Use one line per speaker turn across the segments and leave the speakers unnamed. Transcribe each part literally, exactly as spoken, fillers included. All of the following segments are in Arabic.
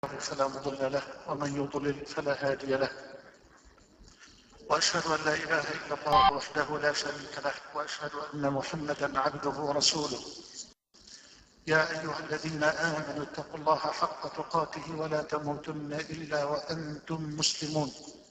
فلا مضل له ومن يضلل فلا هادي له، وأشهد أن لا إله إلا الله وحده لا شريك له، وأشهد أن محمدا عبده ورسوله. يا أيها الذين آمنوا اتقوا الله حق تقاته ولا تموتن إلا وأنتم مسلمون.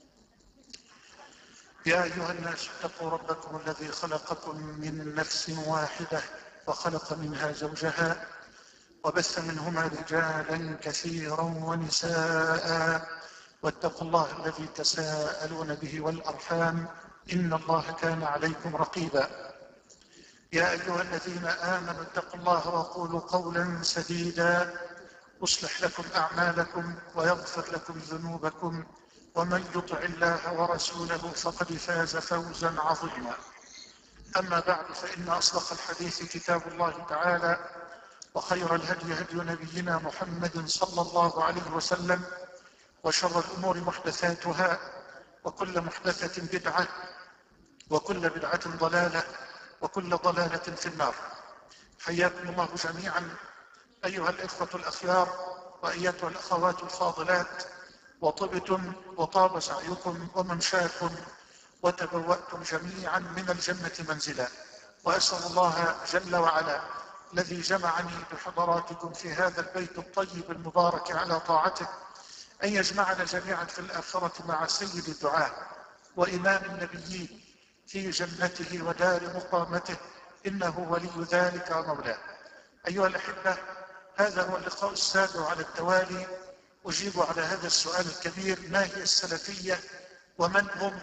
يا أيها الناس اتقوا ربكم الذي خلقكم من نفس واحدة وخلق منها زوجها وبث منهما رجالا كثيرا ونساء، واتقوا الله الذي تساءلون به والأرحام إن الله كان عليكم رقيبا. يا أيها الذين آمنوا اتقوا الله وقولوا قولا سديدا يصلح لكم أعمالكم ويغفر لكم ذنوبكم، ومن يطع الله ورسوله فقد فاز فوزا عظيما. أما بعد، فإن أصدق الحديث كتاب الله تعالى، وخير الهدي هدي نبينا محمد صلى الله عليه وسلم، وشر الأمور محدثاتها، وكل محدثة بدعة، وكل بدعة ضلالة، وكل ضلالة في النار. حياكم الله جميعا أيها الإخوة الأخيار وأيتها الأخوات الفاضلات، وطبتم وطاب سعيكم وممشاكم وتبوأتم جميعا من الجنة منزلا. وأسأل الله جل وعلا الذي جمعني بحضراتكم في هذا البيت الطيب المبارك على طاعته أن يجمعنا جميعا في الآخرة مع سيد الدعاء وإمام النبيين في جنته ودار مقامته، إنه ولي ذلك ومولاه. أيها الأحبة، هذا هو اللقاء السابع على التوالي أجيب على هذا السؤال الكبير: ما هي السلفية ومن هم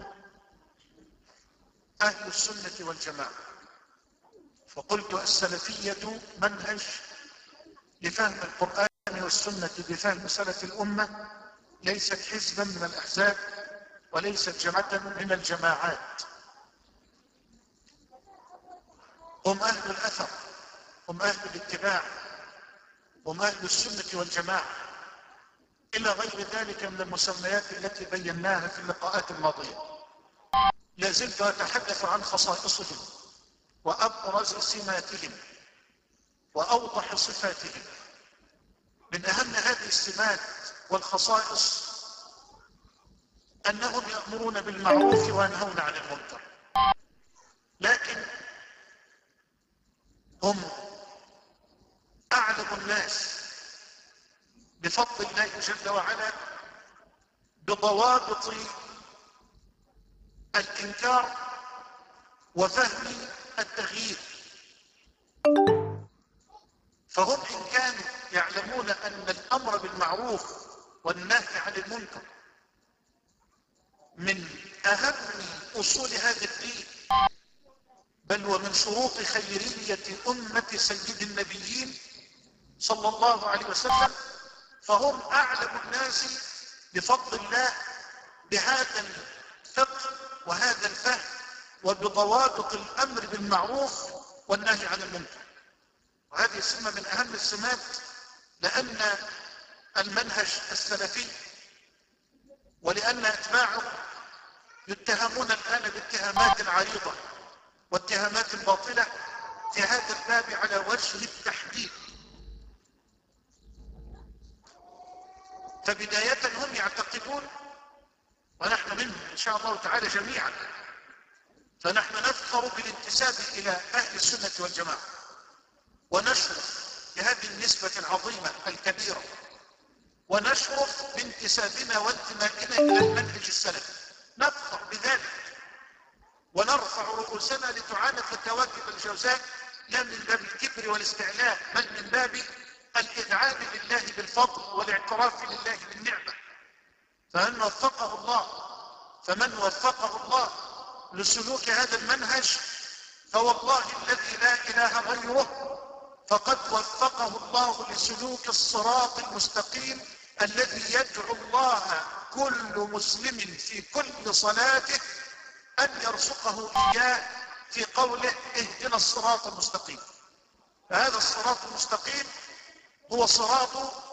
أهل السنة والجماعة؟ فقلت السلفية منهج لفهم القرآن والسنة بفهم سلف الأمة، ليست حزبا من الأحزاب وليست جماعة من الجماعات. هم أهل الأثر، هم أهل الاتباع، هم أهل السنة والجماعة، إلى غير ذلك من المسميات التي بيناها في اللقاءات الماضية. لازلت أتحدث عن خصائصهم وأبرز سماتهم وأوضح صفاتهم. من أهم هذه السمات والخصائص أنهم يأمرون بالمعروف وينهون عن المنكر، لكن هم أعلم الناس بفضل الله جل وعلا بضوابط الإنكار وفهم التغيير. فهم إن كانوا يعلمون أن الأمر بالمعروف والنهي عن المنكر من أهم أصول هذا الدين، بل ومن شروط خيرية أمة سيد النبيين صلى الله عليه وسلم، فهم أعلم الناس بفضل الله بهذا الفقه وهذا الفهم وبضوابط الأمر بالمعروف والنهي عن المنكر. وهذه سمة من أهم السمات، لأن المنهج السلفي ولأن أتباعه يتهمون الآن باتهامات عريضة واتهامات باطلة في هذا الباب على وجه التحديد. فبداية هم يعتقدون، ونحن منهم إن شاء الله تعالى جميعا، فنحن نفخر بالانتساب إلى أهل السنة والجماعة ونشرف بهذه النسبة العظيمة الكبيرة، ونشرف بانتسابنا وانتمائنا إلى المنهج السلفي، نفخر بذلك ونرفع رؤوسنا لتعانق كواكب الجوزاء، لا من باب الكبر والاستعلاء، بل من باب الإذعان لله بالفضل والاعتراف لله بالنعمة. فمن وفقه الله فمن وفقه الله لسلوك هذا المنهج، فوالله الذي لا إله غيره فقد وفقه الله لسلوك الصراط المستقيم الذي يدعو الله كل مسلم في كل صلاته أن يرزقه إياه في قوله: اهدنا الصراط المستقيم. فهذا الصراط المستقيم هو صراط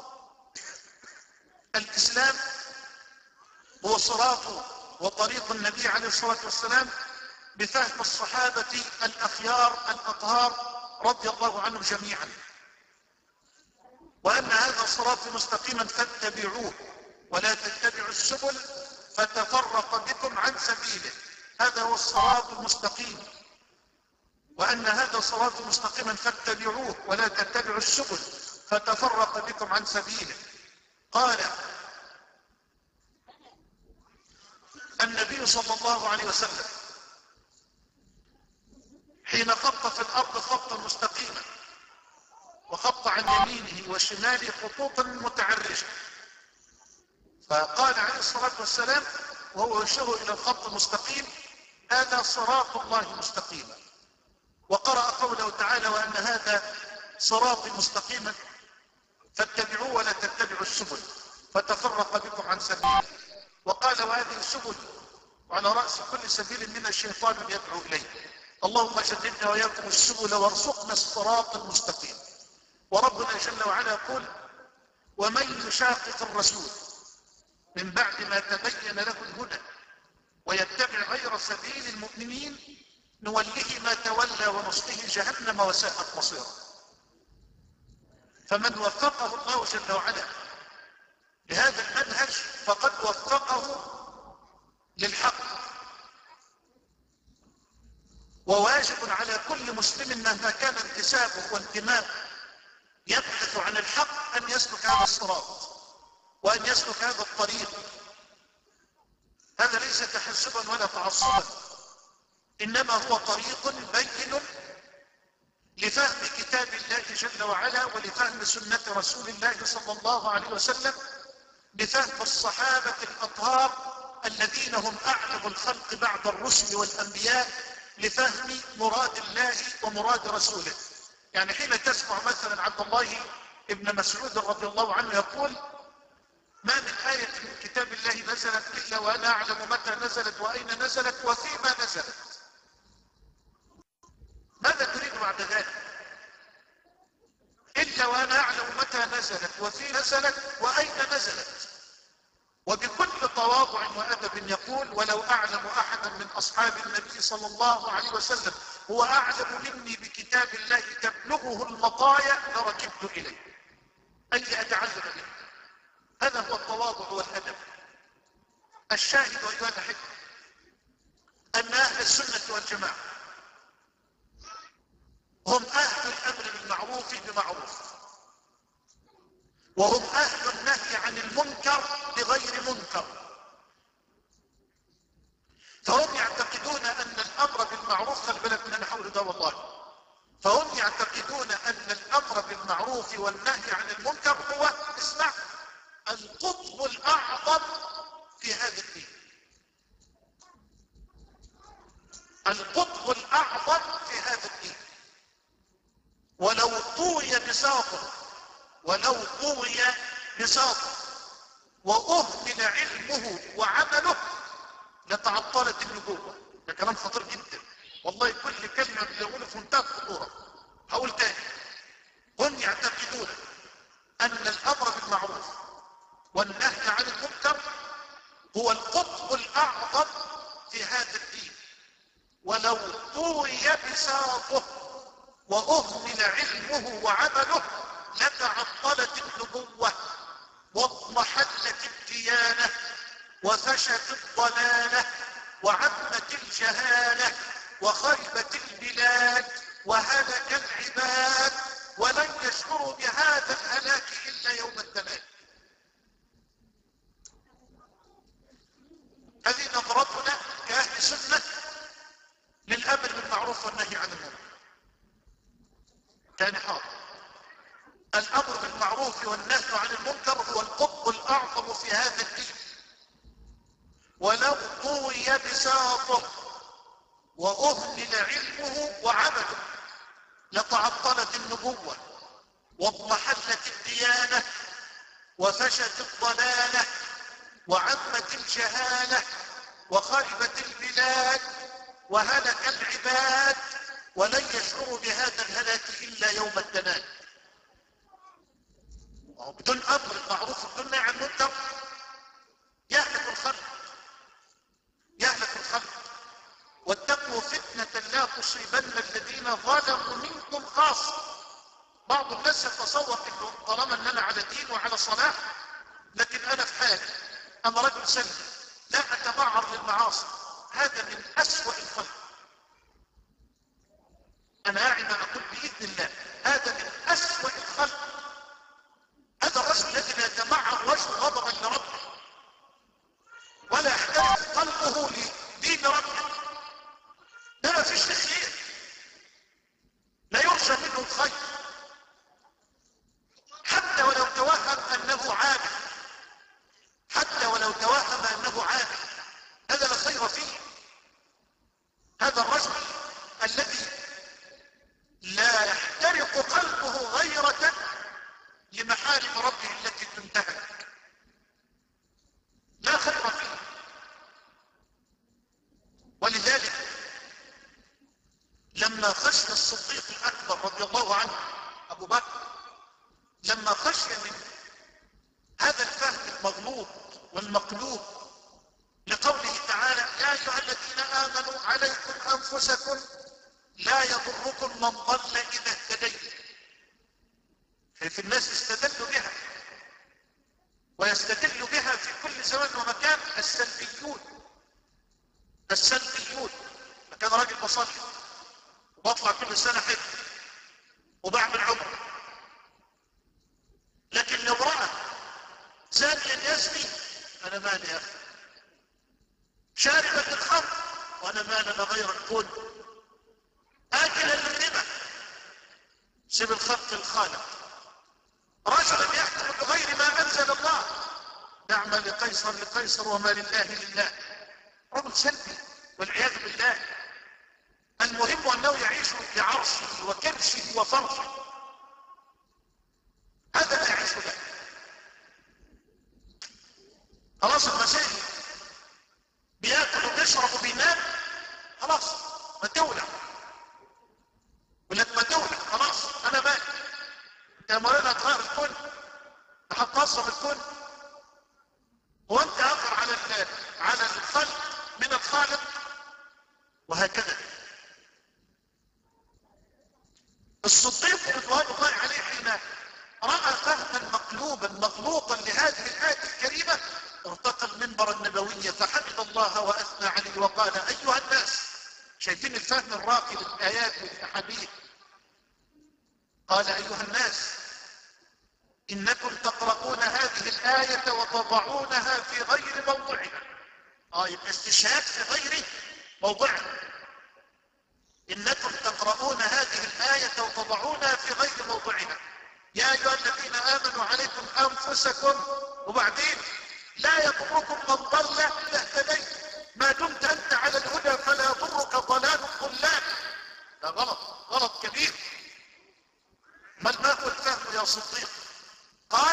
الإسلام، هو صراط وطريق النبي عليه الصلاة والسلام بفهم الصحابة الأخيار الأطهار رضي الله عنهم جميعا. وأن هذا صراطي مستقيما فاتبعوه ولا تتبعوا السبل فتفرق بكم عن سبيله. هذا هو الصراط المستقيم. وأن هذا صراطي مستقيما فاتبعوه ولا تتبعوا السبل فتفرق بكم عن سبيله. قال النبي صلى الله عليه وسلم حين خط في الأرض خطا مستقيما وخط عن يمينه وشماله خطوطا متعرجة، فقال عليه الصلاة والسلام وهو يشير إلى الخط المستقيم: هذا صراط الله مستقيما. وقرأ قوله تعالى: وأن هذا صراطي مستقيما فاتبعوه ولا تتبعوا السبل فتفرق بكم عن سبيله. وقال: وهذه السبل وعلى رأس كل سبيل من الشيطان يدعو إليه. اللهم جنبنا وإياكم السبل وارزقنا الصراط المستقيم. وربنا جل وعلا يقول: ومن يشاقق الرسول من بعد ما تبين له الهدى ويتبع غير سبيل المؤمنين نوله ما تولى ونصله جهنم وساءت مصيرا. فمن وفقه الله جل وعلا لهذا المنهج فقد وفقه للحق. وواجب على كل مسلم مهما كان انتسابه وانتماءه يبحث عن الحق أن يسلك هذا الصراط وأن يسلك هذا الطريق. هذا ليس تحزبا ولا تعصبا، إنما هو طريق بين لفهم كتاب الله جل وعلا ولفهم سنة رسول الله صلى الله عليه وسلم، لفهم الصحابة الأطهار الذين هم أعلم الخلق بعد الرسل والأنبياء، لفهم مراد الله ومراد رسوله. يعني حين تسمع مثلا عبد الله ابن مسعود رضي الله عنه يقول: ما من آية من كتاب الله نزلت إلا وأنا أعلم متى نزلت وأين نزلت وفيما نزلت. ماذا تريد بعد ذلك؟ إلا وأنا أعلم متى نزلت وفي نزلت وأين نزلت. وبكل تواضع وأدب يقول: ولو أعلم أحدا من أصحاب النبي صلى الله عليه وسلم هو أعلم مني بكتاب الله تبلغه المطايا لركبت إليه، أي أتعلم منه. هذا هو التواضع والأدب. الشاهد أيها الأحبة أن أهل السنة والجماعة هم أهل الأمر بالمعروف بمعروف، وهم أهل النهي عن المنكر بغير منكر. فهم يعتقدون أن الأمر بالمعروف، خلي بالك من الحول ده والله، فهم يعتقدون أن الأمر بالمعروف والنهي عن المنكر هو، اسمع، القطب الأعظم في هذا الدين. القطب الأعظم في هذا الدين. ولو طوي بساطه ولو طوي بساطه وأهمل علمه وعمله لتعطلت النبوة. ده كلام خطير جدا والله، كل كلمة بيقولها في منتهى الخطورة. هقول تاني: هم يعتقدون أن الأمر بالمعروف والنهي عن المنكر هو القطب الأعظم في هذا الدين. ولو طوي بساطه وأهمل علمه وعمله لتعطلت النبوة واضمحلت الديانة وفشت الضلالة وعمت الجهالة وخربت البلاد وهلك العباد، ولن يشعروا بهذا الهلاك إلا يوم التناد. هذه نظرتنا كأهل سنة للأمر بالمعروف والنهي عن المنكر. ثاني حاضر: الأمر بالمعروف والنهي عن المنكر هو القطب الأعظم في هذا الدين. ولو طوي بساطه وأهمل علمه وعمله لتعطلت النبوة واضمحلت الديانة وفشت الضلالة وعمت الجهالة وخربت البلاد وهلك العباد، ولن يشعروا بهذا الهلاك إلا يوم التناد. بدون أمر المعروف وبدون نهي عن المنكر يهلك الخلق يهلك الخلق. واتقوا فتنة لا تصيبن الذين ظلموا منكم خاصة. بعض الناس يتصور انه طالما ان انا مصلين وعلى صلاة، لكن انا في حالي، انا رجل سلبي لا اتبعر للمعاصي، هذا من اسوأ الخلق. انا اعي ما اقول باذن الله، هذا من اسوأ الخلق. هذا الرجل الذي لا يتمعر وجهه غضبا لربه ولا يحترم قلبه لدين ربه، ده ما فيش خير، لا يرجى منه الخير، حتى ولو توهم انه عابد، حتى ولو توهم انه عابد، هذا لا خير فيه. هذا الرجل الذي لا يحترق قلبه غيرة لمحارم ربه التي تنتهك، لا خير فيه. ولذلك لما خشي الصديق الأكبر رضي الله عنه أبو بكر، لما خشي من هذا الفهم المغلوط والمقلوب لقوله تعالى يا أيها الذين آمنوا عليكم أنفسكم لا يضركم من ضل إذا اهتديتم، في الناس استدلوا بها ويستدل بها في كل زمان ومكان السلبيون. السلبيون كان راجل بصلي وبطلع كل سنة حج وبعمل عمره، لكن لو رأى زانيا يزني انا مالي يا اخي، شاربة الخمر وانا مالي انا غير الكل، اكلا للربا سيب الخلق الخالق، رجلا يحكم بغير ما انزل الله، نعم لقيصر لقيصر وما لله لله، رجل سلبي والعياذ بالله. المهم انه يعيش بعرشه وكرشه وفرشه، هذا لا يعيش له. خلاص المسائل بياكل وبيشرب وبينام، خلاص ما تولع، ولما تولع خلاص انا مالي، انت مريض هتغير الكل، هتنظم الكل، وانت اخر على على الخلق من الخالق، وهكذا. الصديق رضوان الله عليه حين راى فهما مقلوبا مغلوطا لهذه الايه الكريمه ارتقى المنبر النبوي فحمد الله واثنى عليه وقال ايها الناس، شايفين الفهم الراقي للايات والاحاديث، قال ايها الناس انكم تقرؤون هذه الايه وتضعونها في غير موضعها. اه يبقى استشهاد في غير موضعها. انكم تقرؤون هذه الايه وتضعونها في غير موضعها. يا ايها الذين امنوا عليكم انفسكم، وبعدين لا يضركم من ضل اذا اهتديتم، ما دمت انت على الهدى فلا يضرك ضلال الضلال. ده غلط، غلط كبير. بل ما هو الفهم يا صديق؟ قال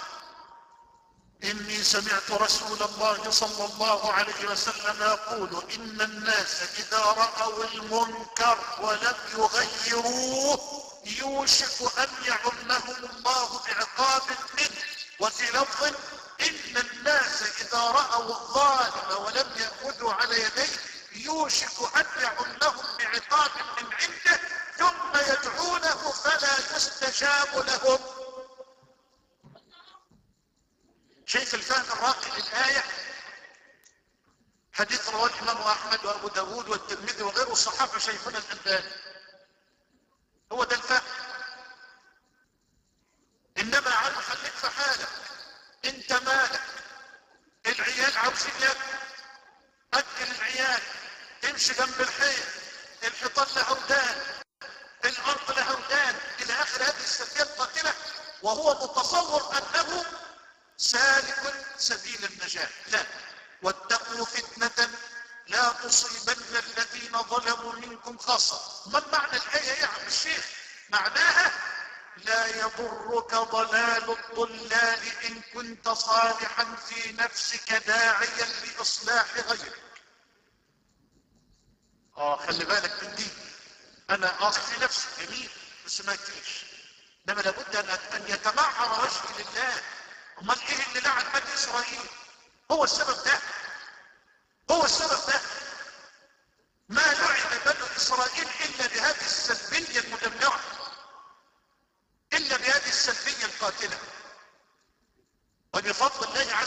اني سمعت رسول الله صلى الله عليه وسلم يقول ان الناس اذا رأوا المنكر ولم يغيروه يوشك ان يعمهم الله بعقاب منه. وفي لفظ ان الناس اذا رأوا الظالم ولم يأخذوا على يديه يوشك ان يعمهم بعقاب من عنده ثم يدعونه فلا يستجاب لهم. شايف الفهم الراقي للآية؟ حديث رواه الإمام أحمد وأبو داود والترمذي وغيره الصحابة شايفون الألباني. هو ده الفهم. إنما عنه خليك في حالك، أنت مالك، العيال عاوزين ياكلوا، أكل العيال، امشي جنب الحيط، الحيطان له ودان، الأرض له ودان، إلى آخر هذه السلبية القاتلة، وهو متصور أنه سالك سبيل النجاة. لا، واتقوا فتنة لا تصيبن الذين ظلموا منكم خاصة. ما معنى الآية يا عم الشيخ؟ معناها لا يضرك ضلال الضلال إن كنت صالحا في نفسك داعيا لإصلاح غيرك. اه خلي بالك من دي. أنا أصل في نفسي جميل بس ما يكفيش، إنما لابد أن يتمعر وجهي لله. امال ايه اللي لعن بني اسرائيل؟ هو السبب ده، هو السبب ده. ما لعن بني اسرائيل الا بهذه السلبيه المدمره، الا بهذه السلبيه القاتله.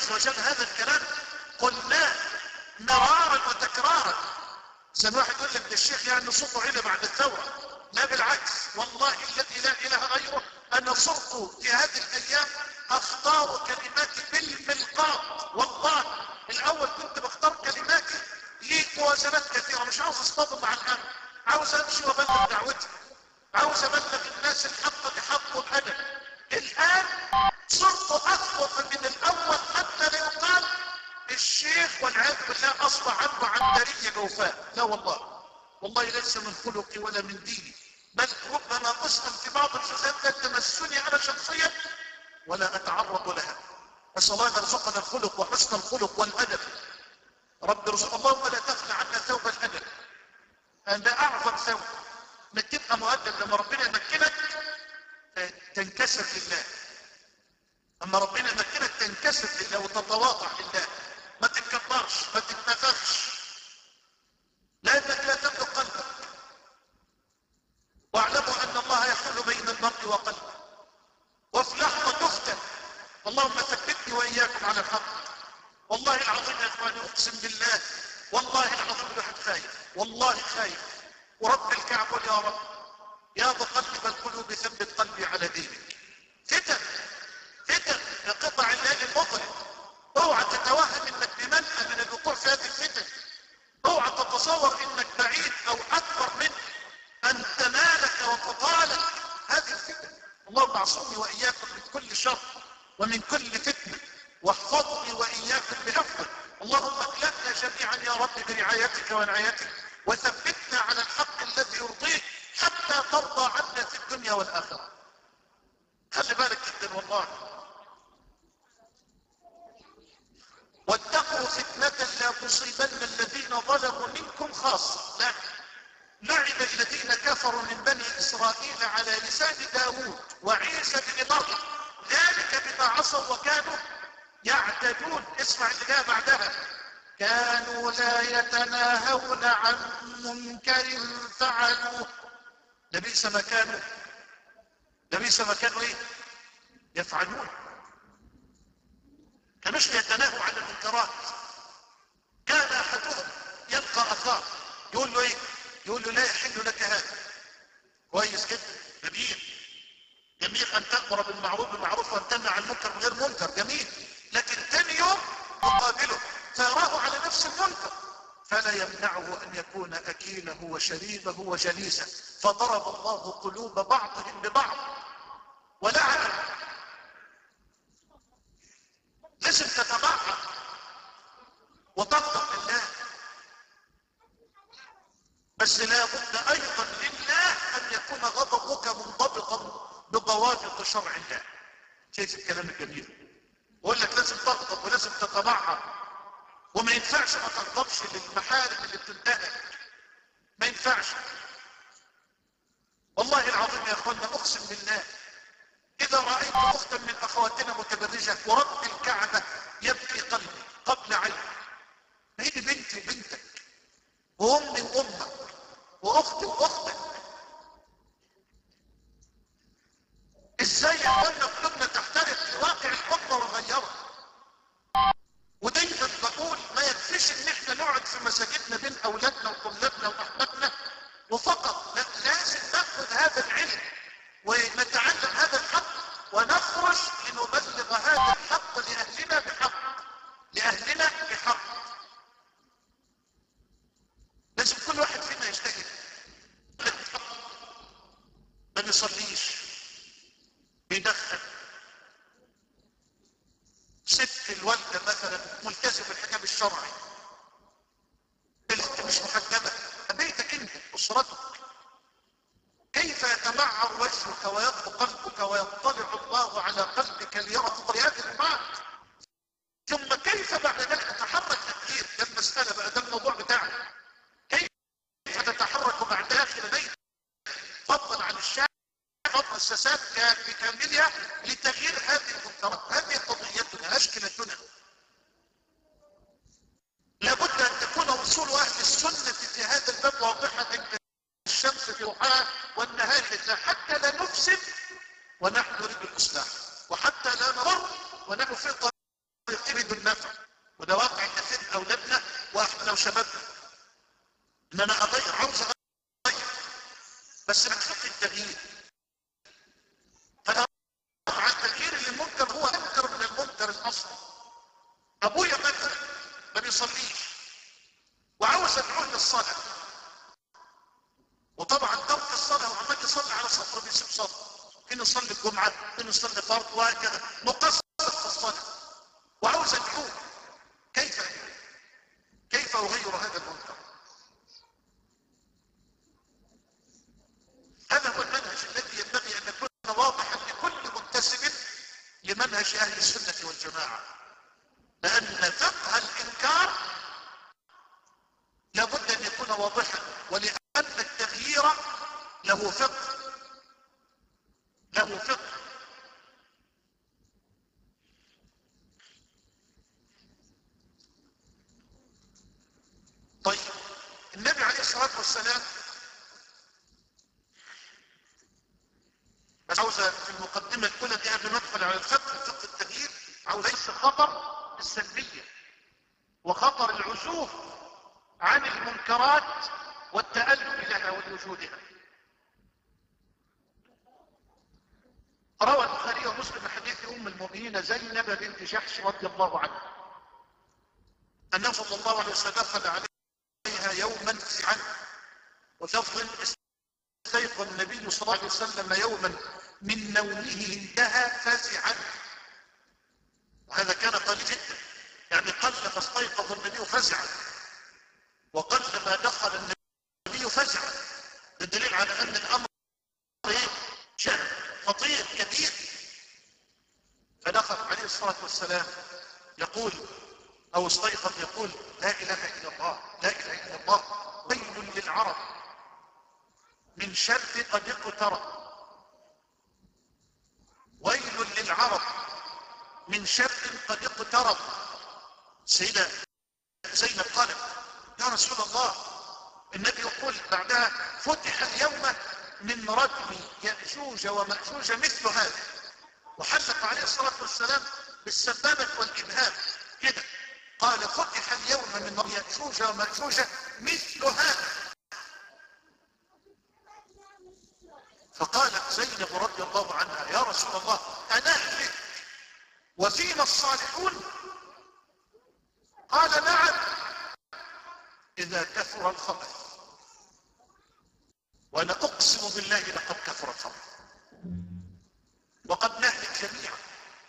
عز وجل هذا الكلام قلناه مرارا وتكرارا. زي واحد يقول لك ده الشيخ يعني صوته علا بعد الثورة. لا بالعكس، والله الذي لا اله غيره انا صرت في هذه الايام اختار كلماتي بالملقاط. والله الاول كنت بختار كلماتي لي موازنات كثيرة، مش عاوز اصطدم مع الامر، عاوز امشي وابلغ دعوتي، عاوز ابلغ الناس الحق بحق الادب. الان صرت اخوف من الاول حتى لا يقال الشيخ والعياذ بالله اصبح عنه عنتريه جوفاء. لا والله، والله ليس من خلقي ولا من ديني، بل ربما اسلم في بعض الجزئيات لا تمسني انا شخصيا ولا اتعرض لها. نسال الله ان يرزقنا الخلق وحسن الخلق والادب. رب ارزق اللهم لا تغفل عنا ثوب الادب، هذا اعظم ثوب انك تبقى مؤدب. لما ربنا يمكنك تنكسر لله، اما ربنا يمكنك تنكسر لله وتتواضع لله، ما تتكبرش ما تتنفخش، لانك لا تملك قلبك. واعلموا ان الله يحول بين المرء وقلبه، وفي لحظه تفتن. اللهم ثبتني واياكم على الحق. والله العظيم يا اخواني اقسم بالله، والله العظيم الواحد خايف، والله خايف ورب الكعبه يا رب يا مقلب القلوب ثبت قلبي على دينك. فتن فتن قطع الليل المظلم، اوعى تتوهم انك بمنأى من الوقوع في هذه الفتن، اوعى تتصور انك بعيد او اكبر من ان تنالك وتطالك هذه الفتن. اللهم اعصمني واياكم من كل شر ومن كل فتنه، واحفظني واياكم بحفظك. اللهم اكلفنا جميعا يا رب برعايتك ونعايتك، وثبتنا على الحق الذي يرضيك حتى ترضى عنا في الدنيا والاخره. خلي بالك جدا والله. واتقوا فتنة لا تصيبن الذين ظلموا منكم خاصة. لا، لعن الذين كفروا من بني اسرائيل على لسان داود وعيسى بن مريم ذلك بما عصوا وكانوا يعتدون. اسمع اللي جاء بعدها، كانوا لا يتناهون عن منكر فعلوه. لبئس ما كانوا لبئس ما كانوا ايه يفعلون. كانوش يتناهوا عن المنكرات. كان احدهم يلقى اخاه يقول له ايه يقول له لا يحل لك هذا. كويس جدا، جميل جميل ان تأمر بالمعروف بالمعروف وان تنهى عن المنكر من غير منكر، جميل. لكن ثاني يوم يقابله فيراه على نفس المنكر فلا يمنعه ان يكون اكيله وشريبه وجليسه. فضرب الله قلوب بعضهم ببعض ولعنهم. لازم تتبعها وتغضب لله، بس لا بد ايضا لله ان يكون غضبك منضبطا بضوابط شرع الله. شايف الكلام الجميل؟ بقول لك لازم تغضب ولازم تتبعها، وما ينفعش ما تغضبش للمحارم اللي بتنتهك، ما ينفعش. والله العظيم يا اخوانا اقسم بالله اذا رأيت اختا من اخواتنا متبرجة ورب الكعبة يبكي قلبي قبل عيني. ما هي دي بنتي وبنتك وامي وامك واختي واختك. ازاي يا اخوانا قلوبنا تحترق لواقع الامة ونغيره؟ ودايما بقول ما يكفيش ان احنا نقعد في مساجدنا بين اولادنا وطلابنا واحبابنا وفقط، لا، لازم ناخذ هذا العلم ونتعلم هذا الحق ونخرج لنبلغ هذا الحق لاهلنا بحق لاهلنا بحق. لازم كل واحد فينا يجتهد. ما بيصليش، بيدخن، ست الوالدة مثلا ملتزم بالحجاب الشرعي، انت مش محجبة، بيتك انت اسرتك، كيف يتمعر وجهك ويضحك قلبك ويطلع الله على قلبك ليرى طغيانك معك؟ ثم كيف بعد ذلك تتحرك تغيير؟ ده المسألة بقى، ده الموضوع بتاعنا. كيف تتحرك بعد داخل بيتك فضلا عن الشارع مؤسسات بكاملها لتغيير هذه المنكرات؟ هذه قضيتنا، اشكلتنا. لابد ان تكون اصول اهل السنه في هذا الباب واضحه الشمس في ضحاها والنهار لله، حتى لا نفسد ونحن نريد الاصلاح، وحتى لا نضر ونحن في طريق الدنيا. النفع، وده واقع كثير اولادنا واحنا وشبابنا، ان انا اغير، عاوز اغير بس بخط التغيير. فانا مع التغيير للمنكر هو انكر من المنكر الاصلي. ابويا مثلا ما بيصليش وعاوز ادعوه للصلاه، وطبعا ترك الصلاه وعمال يصلي على صفر بيسيب صفر، فين يصلي الجمعه، فين يصلي فرض، وهكذا مقصر في الصلاه، وعاوز ادعوه. كيف كيف اغير هذا المنكر؟ هذا هو المنهج الذي ينبغي ان يكون واضحا لكل منتسب لمنهج اهل السنه والجماعه، لان فقه الانكار لابد ان يكون واضحا، ولان التغيير له فقه له فقه طيب النبي عليه الصلاه والسلام، بس عاوز في المقدمه الاولى دي قبل ما ندخل على الفقه فقه التغيير، عاوز ليس خطر السلبيه وخطر العزوف عن المنكرات والتألف لها ولوجودها. روى البخاري ومسلم من حديث ام المؤمنين زينب بنت جحش رضي الله عنها انه صلى الله عليه وسلم دخل عليها يوما فزعا، وتفضل استيقظ النبي صلى الله عليه وسلم يوما من نومه انتهى فزعا، وهذا كان قليل جدا، يعني قل فاستيقظ النبي فزعا وقل ما دخل النبي فزعا، بالدليل على ان الامر ايه؟ شأن خطير كبير. فدخل عليه الصلاه والسلام يقول او استيقظ يقول لا اله الا الله لا اله الا الله، ويل للعرب من شر قد اقترب، ويل للعرب من شر قد اقترب. سيدة زينب قالت يا رسول الله، النبي يقول بعدها فتح اليوم من ردم يأجوج ومأجوج مثل هذا، وحلق عليه الصلاة والسلام بالسبابة والإبهام كده، قال فتح اليوم من ردم يأجوج ومأجوج مثل هذا. فقالت زينب رضي الله عنها يا رسول الله أنهلك وفينا الصالحون؟ قال نعم إذا كثر الخبث، وأنا أقسم بالله لقد كثر الخبث وقد نهلك جميعا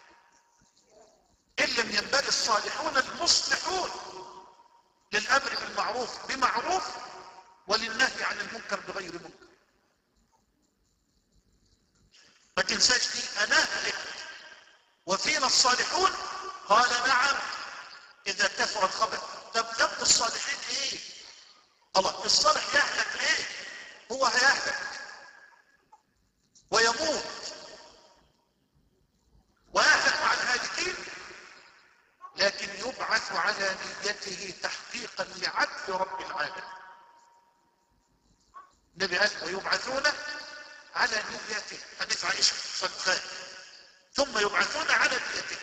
إن لم ينبغي الصالحون المصلحون للأمر بالمعروف بمعروف وللنهي عن المنكر بغير منكر. ما تنساش دي، أنهلك وفينا الصالحون قال نعم إذا كثر الخبث. طب نبقى الصالحين إيه؟ الله الصالح يهلك ليه؟ هو هيهلك ويموت ويهلك مع الهالكين، لكن يبعث على نيته تحقيقا لعدل رب العالمين. النبي قال ويبعثون على نيته، حديث عائشة صدقان، ثم يبعثون على نيته.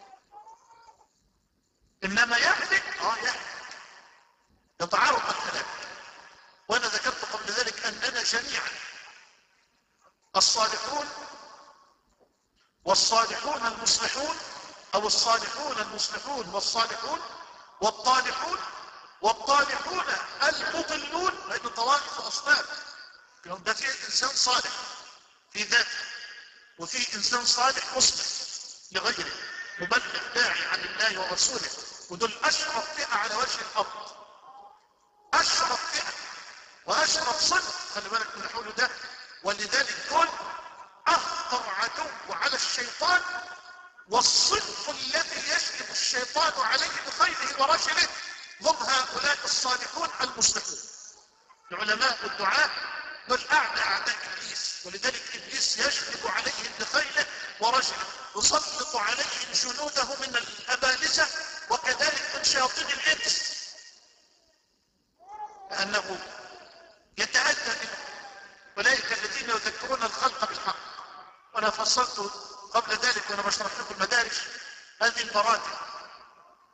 انما يهلك اه يهلك يتعارض الكلام. وانا ذكرت قبل ذلك اننا جميعا الصالحون والصالحون المصلحون، او الصالحون المصلحون والصالحون والطالحون والطالحون المضلون، لان طوائف واصناف، ده في انسان صالح في ذاته وفي انسان صالح مصلح لغيره مبلغ داعي عن الله ورسوله، ودول اشرف فئه على وجه الارض، اشرف فئه واشرف صنف، خلي بالك من الحول ده. ولذلك دول اخطر عدو على الشيطان، والصنف الذي يجلب الشيطان عليه بخيره ورجله هم هؤلاء الصالحون المصلحون. العلماء والدعاة دول اعدى اعداء ابليس، ولذلك ابليس يجلب عليهم بخيله ورجله، يسلط عليهم جنوده من الابالسه وكذلك من شياطين الانس، لانه يتأتى منه. اولئك الذين يذكرون الخلق بالحق. وانا فصلت قبل ذلك وانا بشرح لكم المدارج هذه المراتب،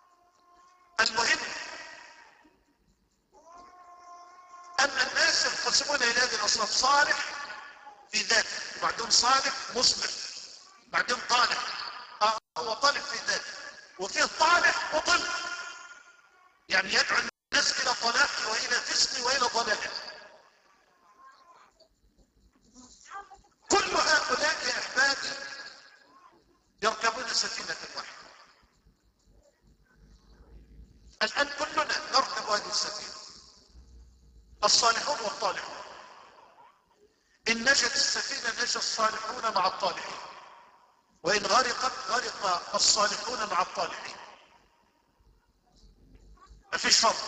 أما الناس ينقسمون إلى هذه الأصناف: صالح في ذاته، وبعدين صالح مصلح، بعدين طالح. آه هو طالح في ذاته، وفيه طالح مضل، يعني يدعو الناس إلى طلاقه وإلى فسقه وإلى ضلاله. كل هؤلاء يا أحبابي يركبون سفينة واحدة. الآن كلنا نركب هذه السفينة، الصالحون والطالحون. إن نجت السفينة نجا الصالحون مع الطالحين، وإن غرقت غرق الصالحون مع الطالحين. ما فيش فرق.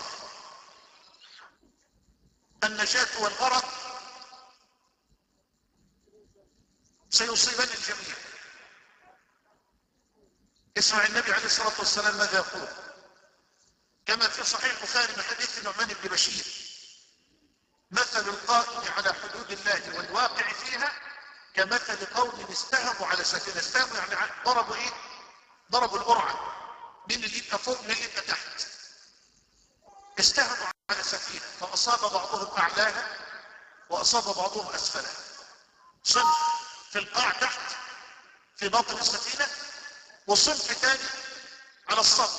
النجاة والغرق سيصيبان الجميع. اسمع النبي عليه الصلاة والسلام ماذا يقول، كما في صحيح البخاري من حديث النعمان بن بشير: مثل القائم على حدود الله والواقع فيها كمثل قوم استهموا على سفينة. استهموا يعني ضربوا ايه؟ ضربوا القرعة، مين اللي يبقى فوق مين اللي يبقى تحت. استهموا على سفينة فأصاب بعضهم أعلاها وأصاب بعضهم أسفلها. صنف في القاع تحت في باطن السفينة، وصنف ثاني على السطح.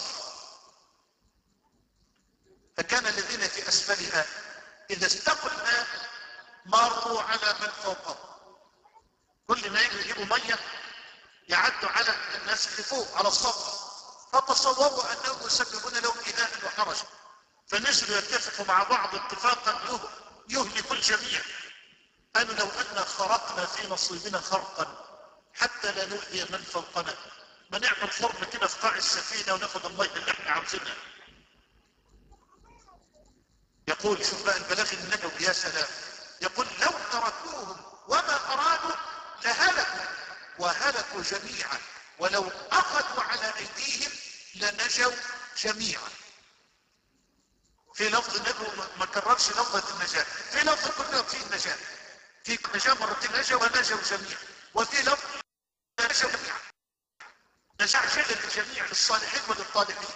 فكان الذين في أسفلها إذا استقوا الماء مروا على من فوقهم، كل ما يجوا يجيبوا مية يعدوا على الناس اللي فوق على السطح، فتصوروا أنهم يسببون لهم إيذاء وحرجا، فنزلوا يتفقوا مع بعض اتفاقا يهلك الجميع. قالوا: لو أن خرقنا في نصيبنا خرقا حتى لا نؤذي من فوقنا، ما نعمل خرم كده في قاع السفينة وناخد المية اللي احنا عاوزينها. يقول، شوف بقى البلاغ النبوي يا سلام، يقول: لو تركوهم وما أرادوا لهلكوا وهلكوا جميعا، ولو أخذوا على أيديهم لنجوا جميعا. في لفظ النبي ما كررش لفظة النجاة، في لفظ كلها في النجاة، في نجاة مرتين: نجوا ونجوا جميعا، وفي لفظ نجوا جميعا، نجاة شلل الجميع للصالحين وللطالحين.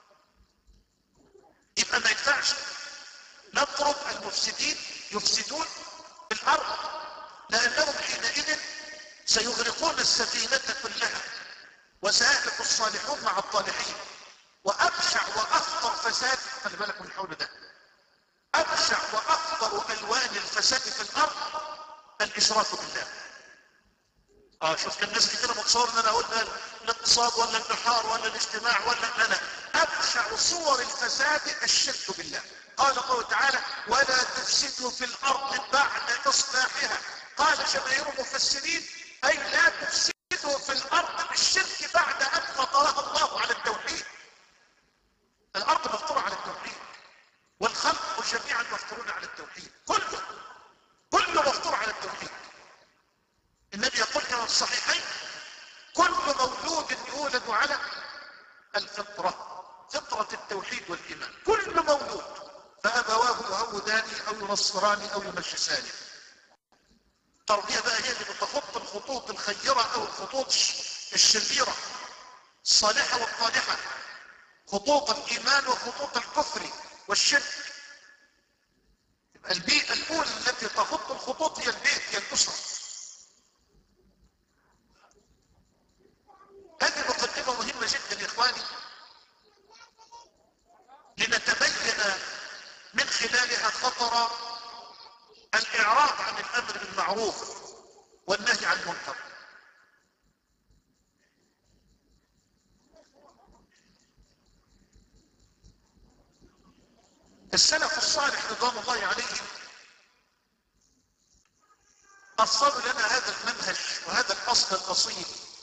يبقى ما ينفعش نترك المفسدين يفسدون في الأرض، لأنهم حينئذ سيغرقون السفينة كلها، وسيهلك الصالحون مع الطالحين. وأبشع وأخطر فساد، خلي بالك من الحول ده، أبشع وأخطر ألوان الفساد في الأرض الإشراك بالله. اه شوف كان ناس كتير متصور ان انا اقول الاقتصاد ولا البحار ولا الاجتماع ولا لا لا، ابشع صور الفساد الشرك بالله. قال الله تعالى: ولا تفسدوا في الارض بعد اصلاحها. قال جماهير المفسرين: اي لا تفسدوا في الارض بالشرك بعد ان فطرها الله على التوحيد. الارض مفطوره على التوحيد، والخلق جميعا مفطورون على التوحيد، كله كله مفطور على التوحيد. النبي يقول كما في الصحيحين: كل مولود يولد على الفطرة، فطرة التوحيد والإيمان، كل مولود، فأبواه يهوداني أو ينصراني أو يمجساني. التربية بقى هي اللي بتخط الخطوط الخيرة أو الخطوط الشريرة، الصالحة والطالحة، خطوط الإيمان وخطوط الكفر والشرك. البيئة الأولى التي تخط الخطوط هي البيت، هي الأسرة. هذه مقدمة مهمة جدا يا إخواني، لنتبين من خلالها خطر الإعراض عن الأمر بالمعروف والنهي عن المنكر. السلف الصالح رضوان الله عليهم أصلوا لنا هذا المنهج وهذا الأصل الأصيل،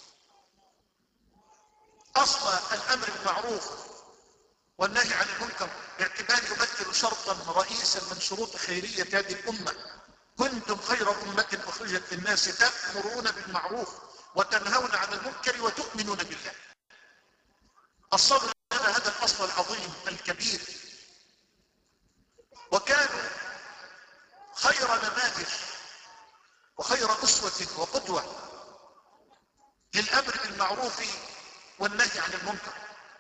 أصل الأمر بالمعروف والنهي عن المنكر، باعتباره يمثل شرطا رئيسا من شروط خيرية هذه الأمة. كنتم خير أمة أخرجت للناس تأمرون بالمعروف وتنهون عن المنكر وتؤمنون بالله. أصلوا لنا هذا الأصل العظيم الكبير، وكانوا خير نماذج وخير أسوة وقدوة للأمر بالمعروف والنهي عن المنكر.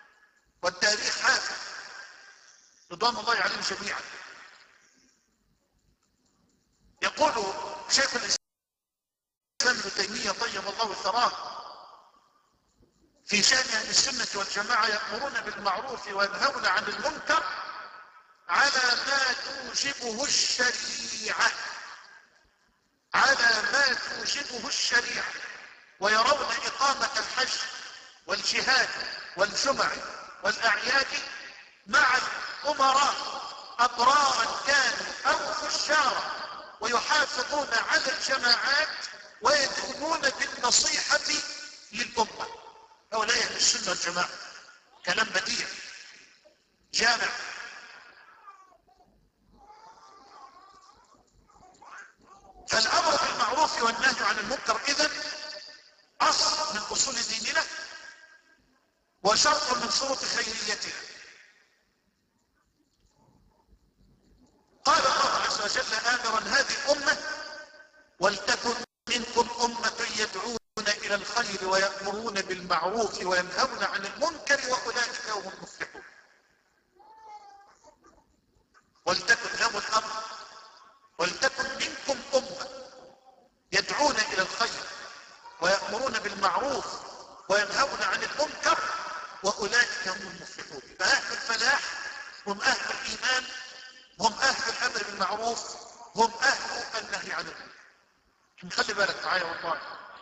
والتاريخ حافظ رضوان الله عليهم جميعا. يقول شيخ الإسلام ابن تيمية طيب الله ثراه في شأن أهل السنة والجماعة: يأمرون بالمعروف وينهون عن المنكر على ما توجبه الشريعة، على ما توجبه الشريعة، ويرون إقامة الحج والجهاد والجمع والأعياد مع الأمراء أبرارا كانوا أو فجارا، ويحافظون على الجماعات ويدينون بالنصيحة للأمة. هؤلاء أهل السنة والجماعة. كلام بديع جامع. فالأمر بالمعروف والنهي عن المنكر إذن أصل من أصول ديننا وشرط من شروط خيريتنا. قال الله عز وجل آمرا هذه الأمة: ولتكن منكم أمة يدعون إلى الخير ويأمرون بالمعروف وينهون عن المنكر وأولئك هم المفلحون. ولتكن لهم الأمر: ولتكن منكم أمة يدعون إلى الخير ويأمرون بالمعروف وينهون عن المنكر وأولئك هم المفلحون. فأهل الفلاح هم أهل الإيمان، هم أهل الأمر بالمعروف، هم أهل النهي عن المنكر. خلي بالك معايا والله.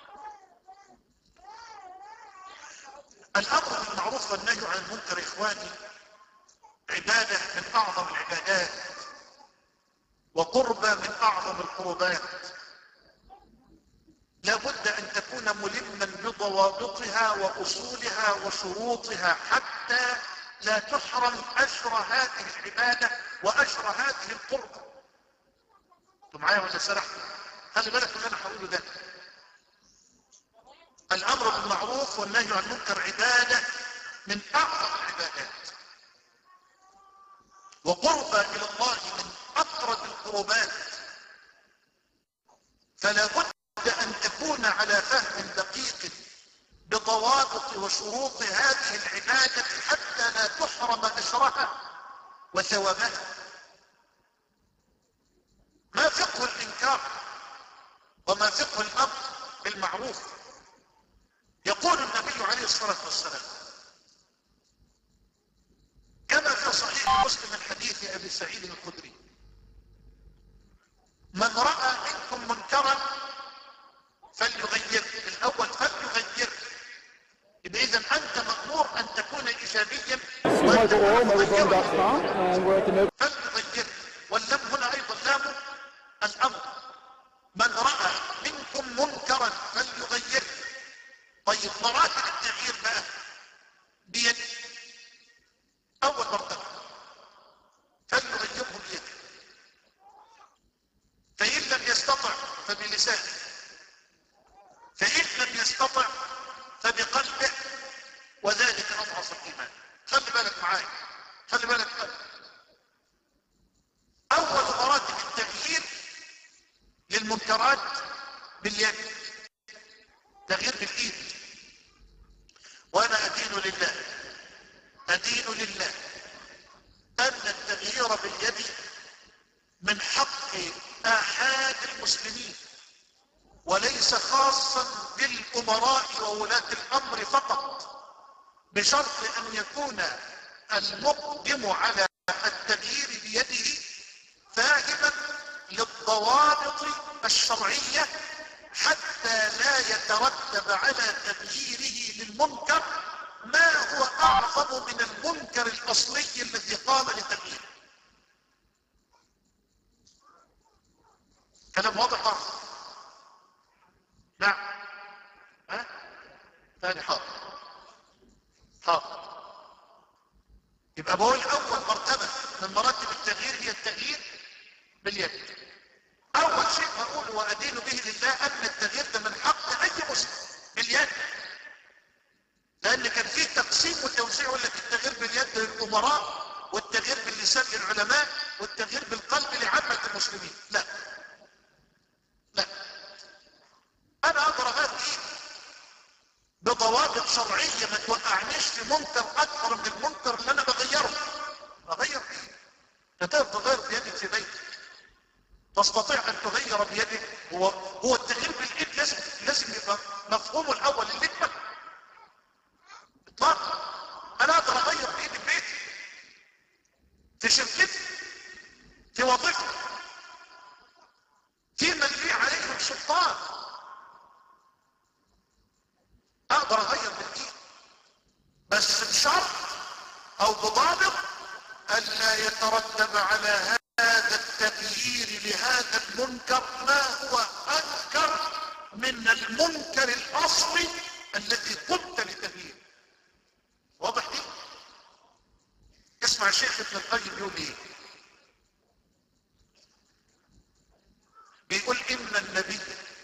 الأمر بالمعروف والنهي عن المنكر يا إخواني عبادة من أعظم العبادات وقربة من أعظم القربات. لا بد أن تكون ملما بضوابطها وأصولها وشروطها حتى لا تحرم أجر هذه العبادة وأجر هذه القربة. انتوا معايا ولا سرحت؟ خلي بالك من اللي أنا هقوله ده. الأمر بالمعروف والنهي عن المنكر عبادة من أعظم العبادات وقربة إلى الله من أقرب القربات. فلا بد أن تكون على فهم دقيق بضوابط وشروط هذه العبادة حتى لا تحرم أجرها وثوابها. ما فقه الإنكار وما فقه الأمر بالمعروف؟ يقول النبي عليه الصلاة والسلام كما في صحيح مسلم من حديث أبي سعيد الخدري: من رأى منكم منكرا فليغيره. الأول فليغيره، يبقى إذا أنت مأمور أن تكون إيجابيا فليغيره. واللام هنا أيضا لام الأمر. من رأى منكم منكرا فليغيره. طيب مراتب التغيير بقى بيد. أول مرتبة فليغيره بيده، فإن لم يستطع فبلسانه، فإن لم يستطع فبقلبه، وذلك أضعف الإيمان. خلي بالك معايا، خلي بالك. أول مراتب التغيير للمنكرات باليد، تغيير بالإيد. وأنا أدين لله أدين لله أن التغيير باليد من حق آحاد المسلمين وليس خاصا بالأمراء وولاة الأمر فقط، بشرط أن يكون المقدم على التغيير بيده فاهما للضوابط الشرعية حتى لا يترتب على تغييره للمنكر ما هو أعظم من المنكر الأصلي الذي قام لتغييره. كلام واضح طبعا؟ نعم. ها؟ ثاني حاضر حاضر. يبقى بقول أول مرتبة من مراتب التغيير هي التغيير باليد. أول شيء أقول وأدين به لله أن التغيير ده من حق أي مسلم باليد، لأن كان فيه تقسيم وتوزيع، ولا التغيير باليد للأمراء والتغيير باللسان للعلماء والتغيير بالقلب لعامة المسلمين. لا لا، أنا أقدر أغير بضوابط شرعية ما توقعنيش في منكر أكبر من المنكر اللي أنا بغيره. أغير فيه. أنت تغير بيدك في بيتك، تستطيع ان تغير بيدك؟ هو هو التغيير بالايد لازم لازم يبقى مفهومه الاول النكمه اطلاقا. انا اقدر اغير بايدي في بيتي، في شركتي، في وظيفتي، في من لي عليهم سلطان، اقدر اغير بالايد، بس بشرط او بضابط الا يترتب على هذا التغيير لهذا المنكر ما هو انكر من المنكر الاصلي الذي قمت لتغييره. واضح دي؟ اسمع الشيخ ابن القيم يقول ايه؟ بيقول ان النبي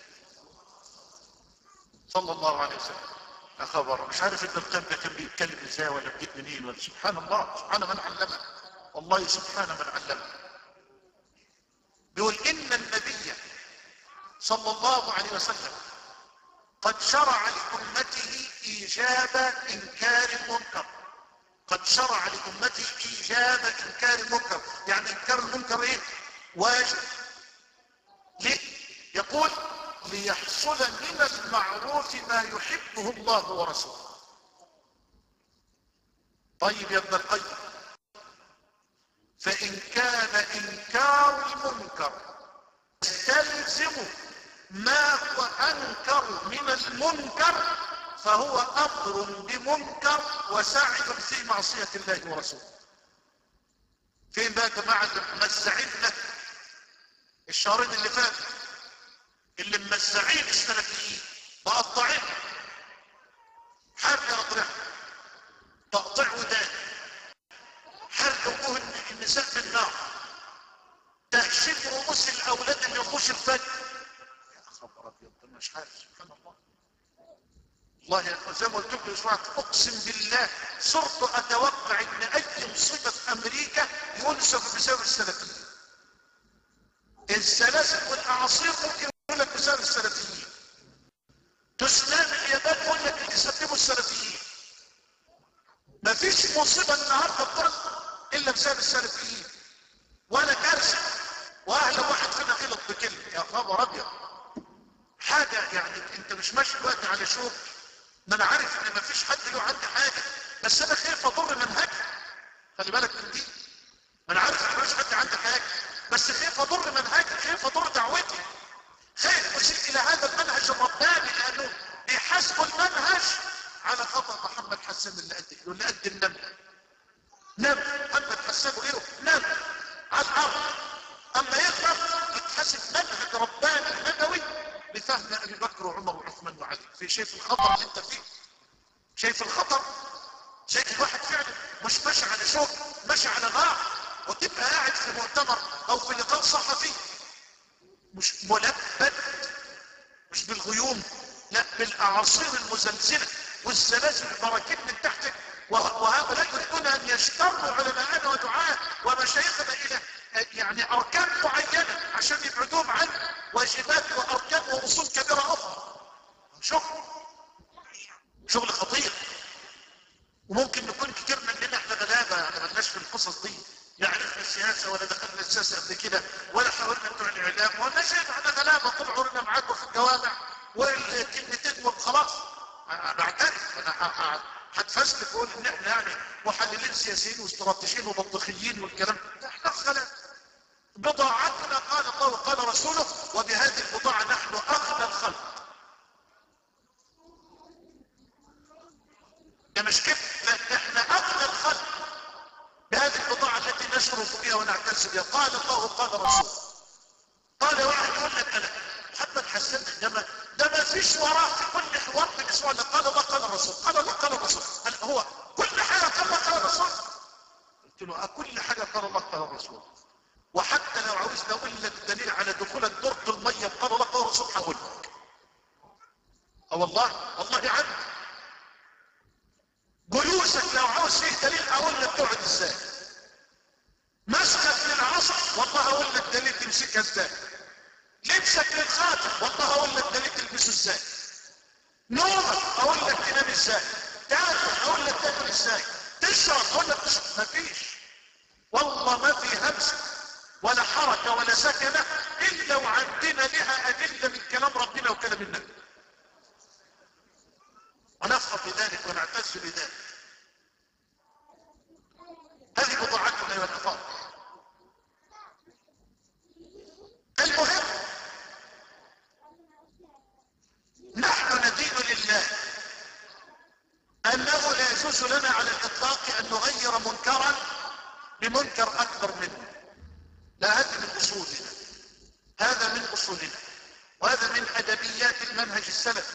صلى الله عليه وسلم، يا خبر، مش عارف ابن القيم ده كان بيتكلم ازاي ولا بجيب منين ولا، سبحان الله، سبحان من علمه، والله سبحان من علمه. بيقول ان النبي صلى الله عليه وسلم قد شرع لأمته إيجاب إنكار المنكر. قد شرع لأمته إيجاب إنكار المنكر، يعني إنكار المنكر إيه؟ واجب. ليه؟ يقول ليحصل من المعروف ما يحبه الله ورسوله. طيب يا ابن القيم، فإن كان إنكار المنكر يستلزم ما هو انكر من المنكر فهو امر بمنكر وسعي في معصية الله ورسوله. فين بقى يا جماعة اللي ممزعين الشهرين اللي فاتوا، اللي ممزعين السلفيين مقطعين حرق اضرع، تقطيع ودان، حرق وجوه النساء في النار، تهشيم رؤوس الاولاد اللي يخش الفجر. خبر ابيض، مش عارف، سبحان الله. والله يا اخوان زي ما قلت لكم اسمعوا، اقسم بالله صرت اتوقع ان اي مصيبه في امريكا ينسب بسبب السلفيين. الزلازل والاعاصير ممكن يقول لك بسبب السلفيين. تسونامي اليابان يقول لك اللي سببوا السلفيين. مفيش مصيبه النهارده بتحصل الا بسبب السلفيين. ولا كارثه واهل واحد فينا غلط بكلمه، يا خبر ابيض. حاجة يعني انت مش ماشي دلوقتي على شغل، ما انا عارف ان مفيش حد له عندي حاجة، بس انا خايف اضر منهجي. خلي بالك من دي. ما انا عارف ان مفيش حد عندي حاجة، بس خايف اضر منهجي، خايف اضر دعوتي، خايف اسيء الى هذا المنهج الرباني، لانه بيحاسبوا المنهج على خطأ محمد حسان اللي قد اللي قد النمل. نمل محمد حسان غيره نمل على الارض، اما يغلط يتحاسب منهج رباني نبوي بفهم ابي بكر وعمر وعثمان وعلي. في شايف الخطر اللي انت فيه؟ شايف الخطر؟ شايف الواحد فعلا مش ماشي على شغل، ماشي على غار، وتبقى قاعد في مؤتمر او في لقاء صحفي مش ملبد، مش بالغيوم، لا بالاعاصير المزلزله والزلازل البراكين من تحتك، وهؤلاء يريدون ان يشتروا علماءنا ودعاة ومشايخنا الى يعني اركان معينه عشان يبعدوهم عن واجبات واركان واصول كبيره اخرى. شغل شغل خطير. وممكن نكون كتير مننا احنا غلابه، يعني مالناش في القصص دي، لا عرفنا السياسه ولا دخلنا السياسه قبل كده ولا حاولنا بتوع الاعلام ولا شيء. احنا غلابه طول عمرنا معاكم في الجوامع والكلمتين وخلاص. انا اعترف، انا هتفسلك واقول ان احنا يعني محللين سياسيين واستراتيجيين ومنطقيين والكلام ده. احنا غلابه. بضاعتنا قال الله وقال رسوله، وبهذه البضاعه نحن اغنى الخلق. ده مش كده، احنا اغنى الخلق بهذه البضاعه التي نشرف بها ونعتز بها. قال الله وقال رسوله. قال واحد يقول لك انا محمد حسان ده ما ده ما فيش وراه في كل حوار من الاسبوع اللي قال الله قال الرسول، قال الله قال الرسول. هو كل حاجه قال الله قال الرسول. قلت له كل حاجه قال الله قال الرسول، وحتى لو عاوزني اقول لك دليل على دخولك دورة الميه قال الله قال الرسول هقول لك. اه والله والله عندي جلوسك لو عاوز فيه دليل اقول لك تقعد ازاي، مسكك للعصا والله اقول لك دليل تمسكها ازاي، لبسك للخاتم والله اقول لك دليل تلبسه ازاي، نومك اقول لك تنام ازاي، تاكل اقول لك تاكل ازاي، تشرب اقول لك تشرب. مفيش والله ما في همسه ولا حركه ولا سكنه الا بمنكر اكبر منه. لا، هذا من اصولنا، هذا من اصولنا، وهذا من ادبيات المنهج السلفي.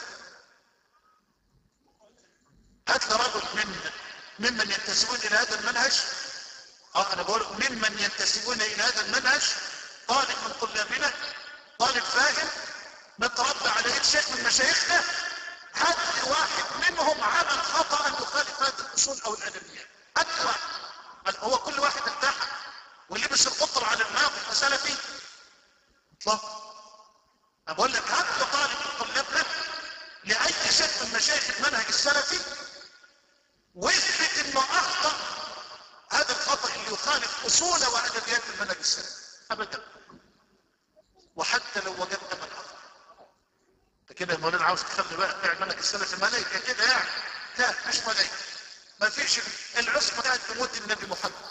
هات لي رجل من ممن ينتسبون الى هذا المنهج، اه انا بقول ممن ينتسبون الى هذا المنهج، طالب من طلابنا، طالب فاهم متربى على يد شيخ من مشايخنا، هات لي واحد منهم عمل خطأ يخالف هذه الاصول او الادبيات. هات لي واحد. هو كل واحد التحق ولبس القطر على الماء سلفي؟ اطلاقا. انا بقول لك هات لي طالب من طلابنا لاي شيخ من مشايخ المنهج السلفي واثبت انه اخطأ هذا الخطأ اللي يخالف اصول وادبيات المنهج السلفي ابدا. وحتى لو وجدت من اخطأ انت كده يا مولانا عاوز تخلي بقى بتاع المنهج السلفي ملائكه كده يعني؟ لا، مش ملائكه. ما فيش العصمه بتاعت موت النبي محمد،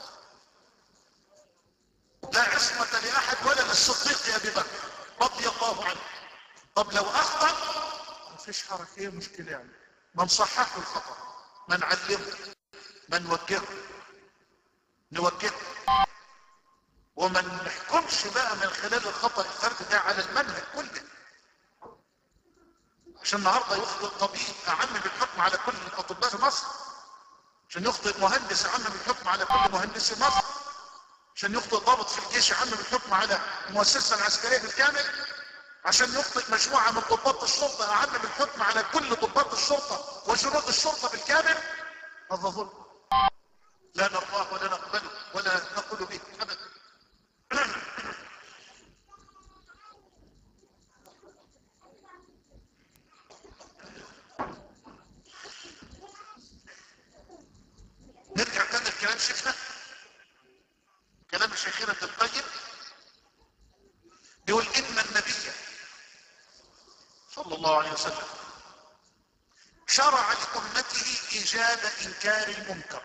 لا عصمه لاحد ولا للصديق يا ابي بكر رضي الله عنه. طب لو اخطأ ما فيش حرج، ايه مشكله يعني؟ ما نصححه الخطأ، ما نعلمه، ما نوجهه، نوجهه، وما نحكمش بقى من خلال الخطأ الفردي ده على المنهج كله. عشان النهارده يخطئ طبيب اعمم بالحكم على كل الاطباء في مصر، عشان يخطئ مهندس اعمم بالحكم على كل مهندس في مصر، عشان يخطئ ضابط في الجيش اعمم بالحكم على المؤسسه العسكريه بالكامل، عشان يخطئ مجموعه من ضباط الشرطه اعمم بالحكم على كل ضباط الشرطه وجنود الشرطه بالكامل. هذا ظلم لا نرضاه ولا نقبله ولا نقول به ابدا. نرجع تاني لكلام شيخنا، كلام شيخنا ابن القيم، بيقول ان النبي صلى الله عليه وسلم شرع لامته ايجاد انكار المنكر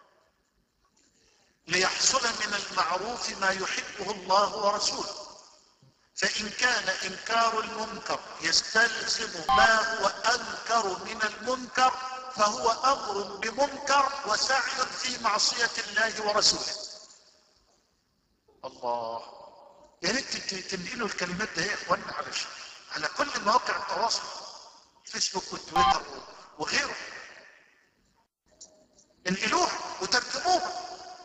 ليحصل من المعروف ما يحبه الله ورسوله، فان كان انكار المنكر يستلزم ما هو انكر من المنكر فهو امر بمنكر وسعي في معصية الله ورسوله. الله، يا ريت تنقلوا الكلمات ده يا اخوانا على على كل مواقع التواصل، فيسبوك وتويتر وغيره، انقلوها وترجموها.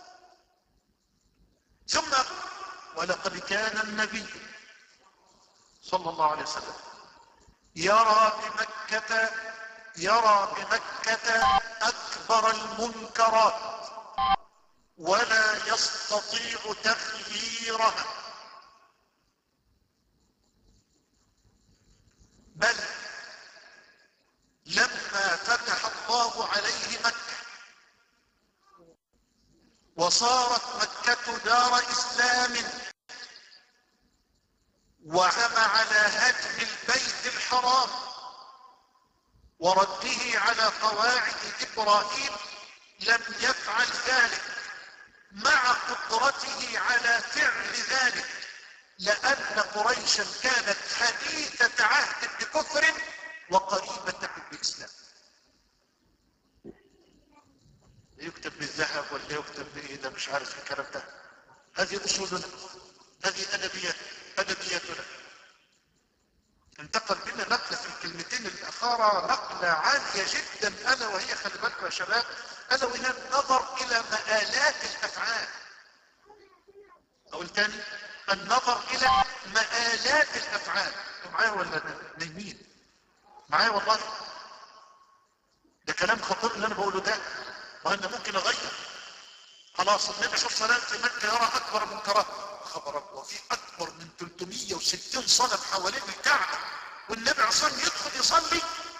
ثم ولقد كان النبي صلى الله عليه وسلم يرى بمكة يرى بمكة أكبر المنكرات ولا يستطيع تغييرها، بل لما فتح الله عليه مكة وصارت مكة دار إسلام وعزم على هدم البيت الحرام ورده على قواعد إبراهيم لم يفعل ذلك مع قدرته على فعل ذلك، لأن قريشا كانت حديثة عهد بكفر وقريبة بالإسلام. يكتب بالذهب ولا يكتب بايه ده مش عارف الكلام ده. هذه اصولنا، هذه ادبيات ادبياتنا. انتقل بنا نقله في الكلمتين الاخرى نقله عاليه جدا، الا وهي خلي بالكم يا شباب، الا وهي النظر الى مآلات الافعال. اقول تاني، النظر الى مآلات الافعال. معايا ولا نايمين؟ معايا والله. ده كلام خطير اللي انا بقوله ده، وانا ممكن اغير. خلاص النبي شوف صلاة في مكة يرى اكبر منكرات، خبرك وفي اكبر من ثلاثمية وستين صنم حوالين الكعبة، والنبي عشان يدخل يصلي،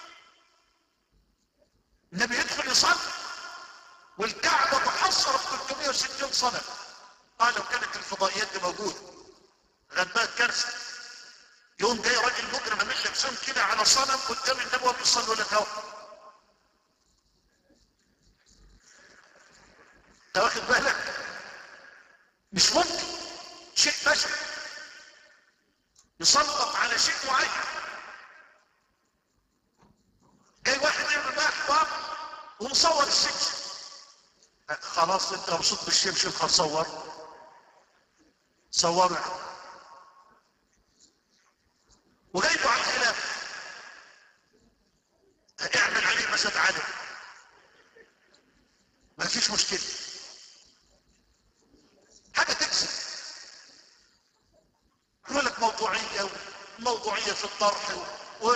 النبي يدخل يصلي والكعبة محصرة ب ثلاثمية وستين صنم. اه لو كانت الفضائيات دي موجودة غنبات كارثة. يوم جاي راجل مجرم عامل لك سم كده على صنم قدام النبي وهو بيصلي ولا توقف. انت واخد بالك؟ مش ممكن شيء بشري يسلط على شيء معين. جاي واحد يعمل بقى حوار ومصور الشمس، خلاص انت مبسوط بالشبشب فصور صوروا وجايبوا على الخلاف، اعمل عليه مسد عالي ما فيش مشكله، حاجه تكسب. يقول لك موضوعيه موضوعيه في الطرح و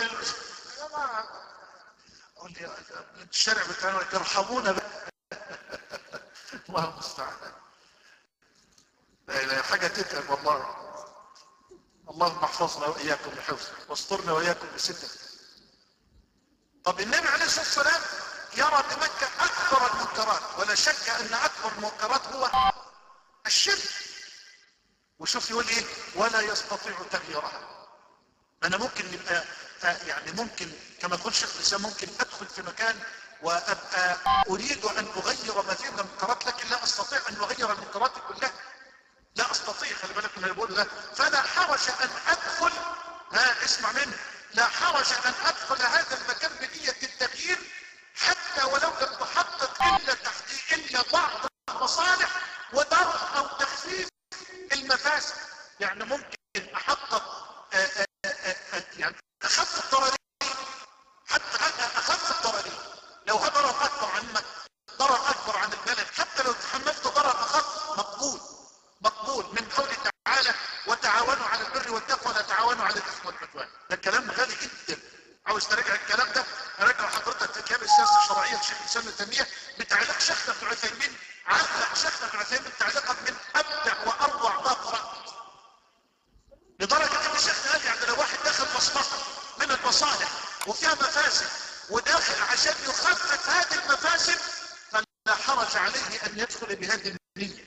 الشارع بتاعنا ترحمونا بقى. الله المستعان. لا لا حاجه تتعب والله. اللهم احفظنا واياكم بحفظك واسترنا واياكم بسترك. طب النبي عليه الصلاه والسلام يرى بمكه اكبر المنكرات، ولا شك ان اكبر المنكرات هو الشرك. وشوف يقول ايه؟ ولا يستطيع تغييرها. انا ممكن نبقى يعني ممكن كما يقول شيخ الاسلام ممكن ادخل في مكان وابقى اريد ان اغير ما فيه من المنكرات، لكن لا استطيع ان اغير المنكرات كلها. لا استطيع، خلي بالك من اللي بقوله ده. فلا حرج ان ادخل، ها اسمع مني، لا حرج ان ادخل هذا المكان بنية التغيير حتى ولو لم تحقق الا تحقيق الا بعض المصالح ودرء او تخفيف المفاسد. يعني ممكن احقق آآ آآ يعني اخف الضررين، حتى اخف الضررين لو ضرر اكبر عن ضرر اكبر عن البلد، حتى لو تحملت ضرر اخف مقبول مقبول من قوله تعالى وتعاونوا على البر والتقوى ولا تعاونوا على الاثم والعدوان. ده كلام غالي جدا. عاوز تراجع الكلام ده راجع حضرتك في كتاب السياسه الشرعيه لشيخ الاسلام ابن تيميه بتعليق شيخنا ابن عثيمين. علق شيخنا ابن عثيمين تعليقا من ابدع واروع ما قرات، لدرجه ان شيخنا قال يعني لو واحد دخل مصلحه من المصالح وفيها مفاسد وداخل عشان يخفف هذه المفاسد فلا حرج عليه ان يدخل بهذه النيه.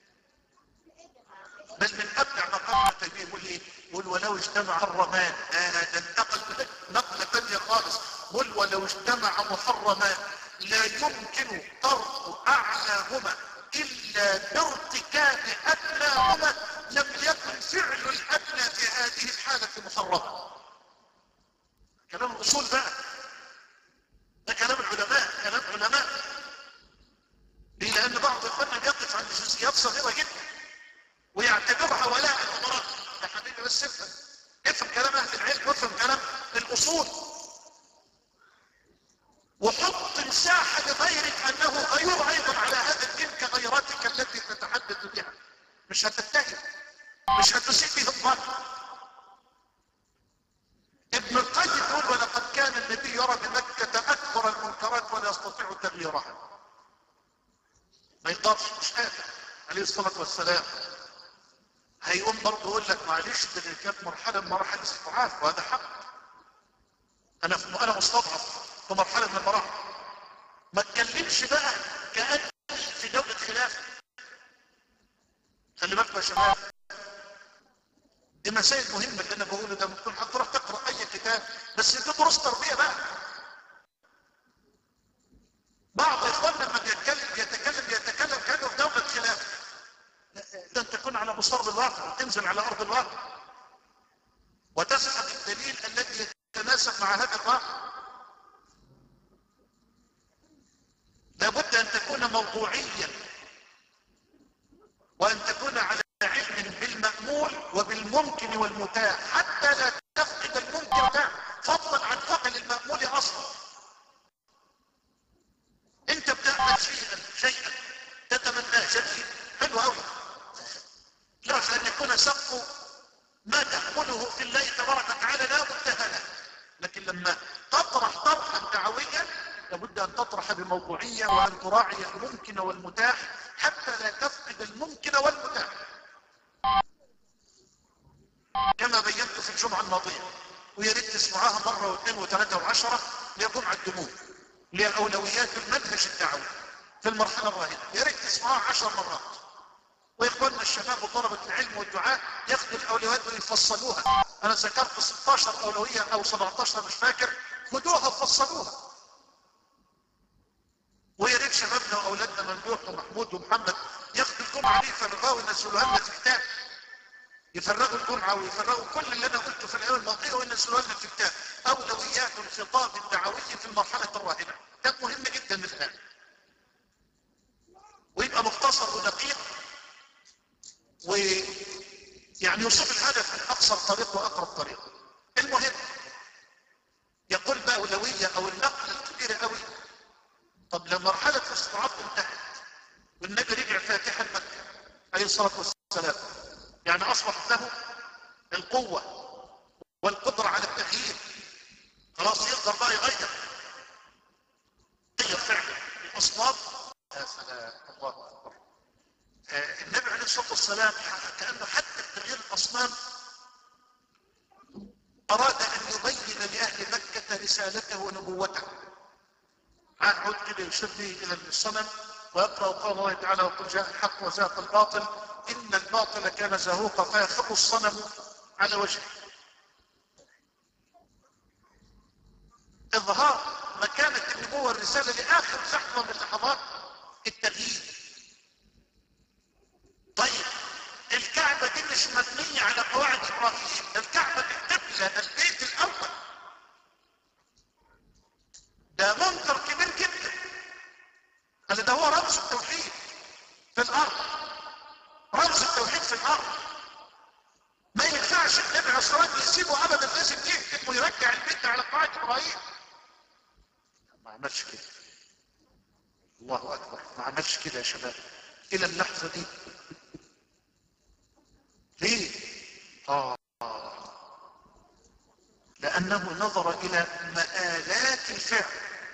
بل من ابدع ما قال ابن تيميه يقول ايه؟ يقول ولو اجتمع محرمان، ده انتقل نقله ثانيه خالص. يقول ولو اجتمع محرمان لا يمكن ترك اعلاهما الا بارتكاب ادناهما لم يكن فعل الادنى في هذه الحاله محرما. كلام الاصول بقى، ده كلام العلماء، كلام علماء. ليه؟ لان بعض اخواننا بيقف عند جزئيات صغيره جدا ويعتبرها ولاء الامراء. يا حبيبي بس افهم افهم كلام اهل العلم وافهم كلام الاصول، وحط مساحه لغيرك انه غيور ايضا على هذا الدين كغيراتك التي تتحدث بها. مش هتتهم، مش هتسيء به الظن. ابن القيم يقول ولقد كان النبي يرى بمكه اكبر المنكرات ولا يستطيع تغييرها. ما يقدرش، مش قادر عليه الصلاه والسلام. هيقوم برضه يقول لك معلش ده كانت مرحله من مراحل الاستضعاف، وهذا حق. انا في انا مستضعف في مرحله من المراحل. ما اتكلمش بقى كأن في دوله خلافه. خلي بالكم يا شباب، دي مسائل مهمه اللي انا بقوله ده. ممكن هتروح تقرا اي كتاب بس دي دروس تربيه بقى. بعض اخواننا لما بيتكلم بيتكلم بيتكلم كانه في دوله خلافه. ده انت تكون على مصاب الواقع وتنزل على ارض الواقع وتسحب الدليل الذي يتناسب مع هذا الواقع. لابد ان تكون موضوعيا وان تكون على علم بالمأمول وبالممكن والمتاح حتى لا تفقد الممكن والمتاح، فضلا عن فقد المأمول اصلا. انت بتعمل شيئا شيئا تتمناه جديد حلو قوي، لازم ان يكون سقف ما تحمله في الله تبارك وتعالى لا منتهى له. لكن لما تطرح طرحا دعويا لابد ان تطرح بموضوعيه وان تراعي الممكن والمتاح حتى لا تفقد الممكن والمتاح. كما بينت في الجمعه الماضيه، ويا ريت تسمعوها مره واثنين وثلاثه وعشره، اللي هي جمعه الدموع، اللي هي اولويات المنهج الدعوي في المرحله الراهنه. يا ريت تسمعوها عشر مرات. واخواننا الشباب وطلبه العلم والدعاء ياخذوا الاولويات ويفصلوها. انا ذكرت ستاشر اولويه او سبعتاشر مش فاكر، خدوها وفصلوها. ويا ريت شبابنا واولادنا ممدوح ومحمود ومحمد ياخذوا الجمعه دي يفرغوها وينزلوها لنا في كتاب. يفرغوا الجمعه ويفرغوا كل اللي انا قلته في الايام الماضيه وينزلوها لنا في كتاب. اولويات الخطاب الدعوي في المرحله الراهنه، ده مهم جدا الان. ويبقى مختصر ودقيق، ويعني يصيب الهدف من اقصر طريق واقرب طريق. المهم يقول بقى أولوية او النقل الكبيرة قوي. طب لما مرحلة الاستضعاف انتهت والنبي رجع فاتحا مكة عليه الصلاة والسلام، يعني اصبحت له القوة والقدرة على التغيير، خلاص يقدر بقى يغير غير فعلا الاصنام. يا سلام، الله اكبر. آه النبي عليه الصلاة والسلام كأنه حتى تغيير الاصنام اراد ان يبين لاهل مكة رسالته ونبوته. عهد كده يشير به الى الصنم ويقرأ قول الله تعالى وقل جاء الحق وزهق الباطل ان الباطل كان زهوقا فيخر الصنم على وجهه. اظهار مكانة النبوة والرسالة لاخر لحظة من لحظات التغيير. طيب الكعبة دي مش مبنية على قواعد ابراهيم، الكعبة القبلة البيت الاول، ده منكر كبير جدا. قال ده هو رمز التوحيد في الارض، رمز التوحيد في الارض. ما ينفعش النبي عليه الصلاه والسلام يسيبه ابدا، لازم يهتم ويرجع البيت على قواعد ابراهيم. ما عملش كده، الله اكبر، ما عملش كده يا شباب الى اللحظه دي. ليه؟ اه لانه نظر الى مآلات الفعل.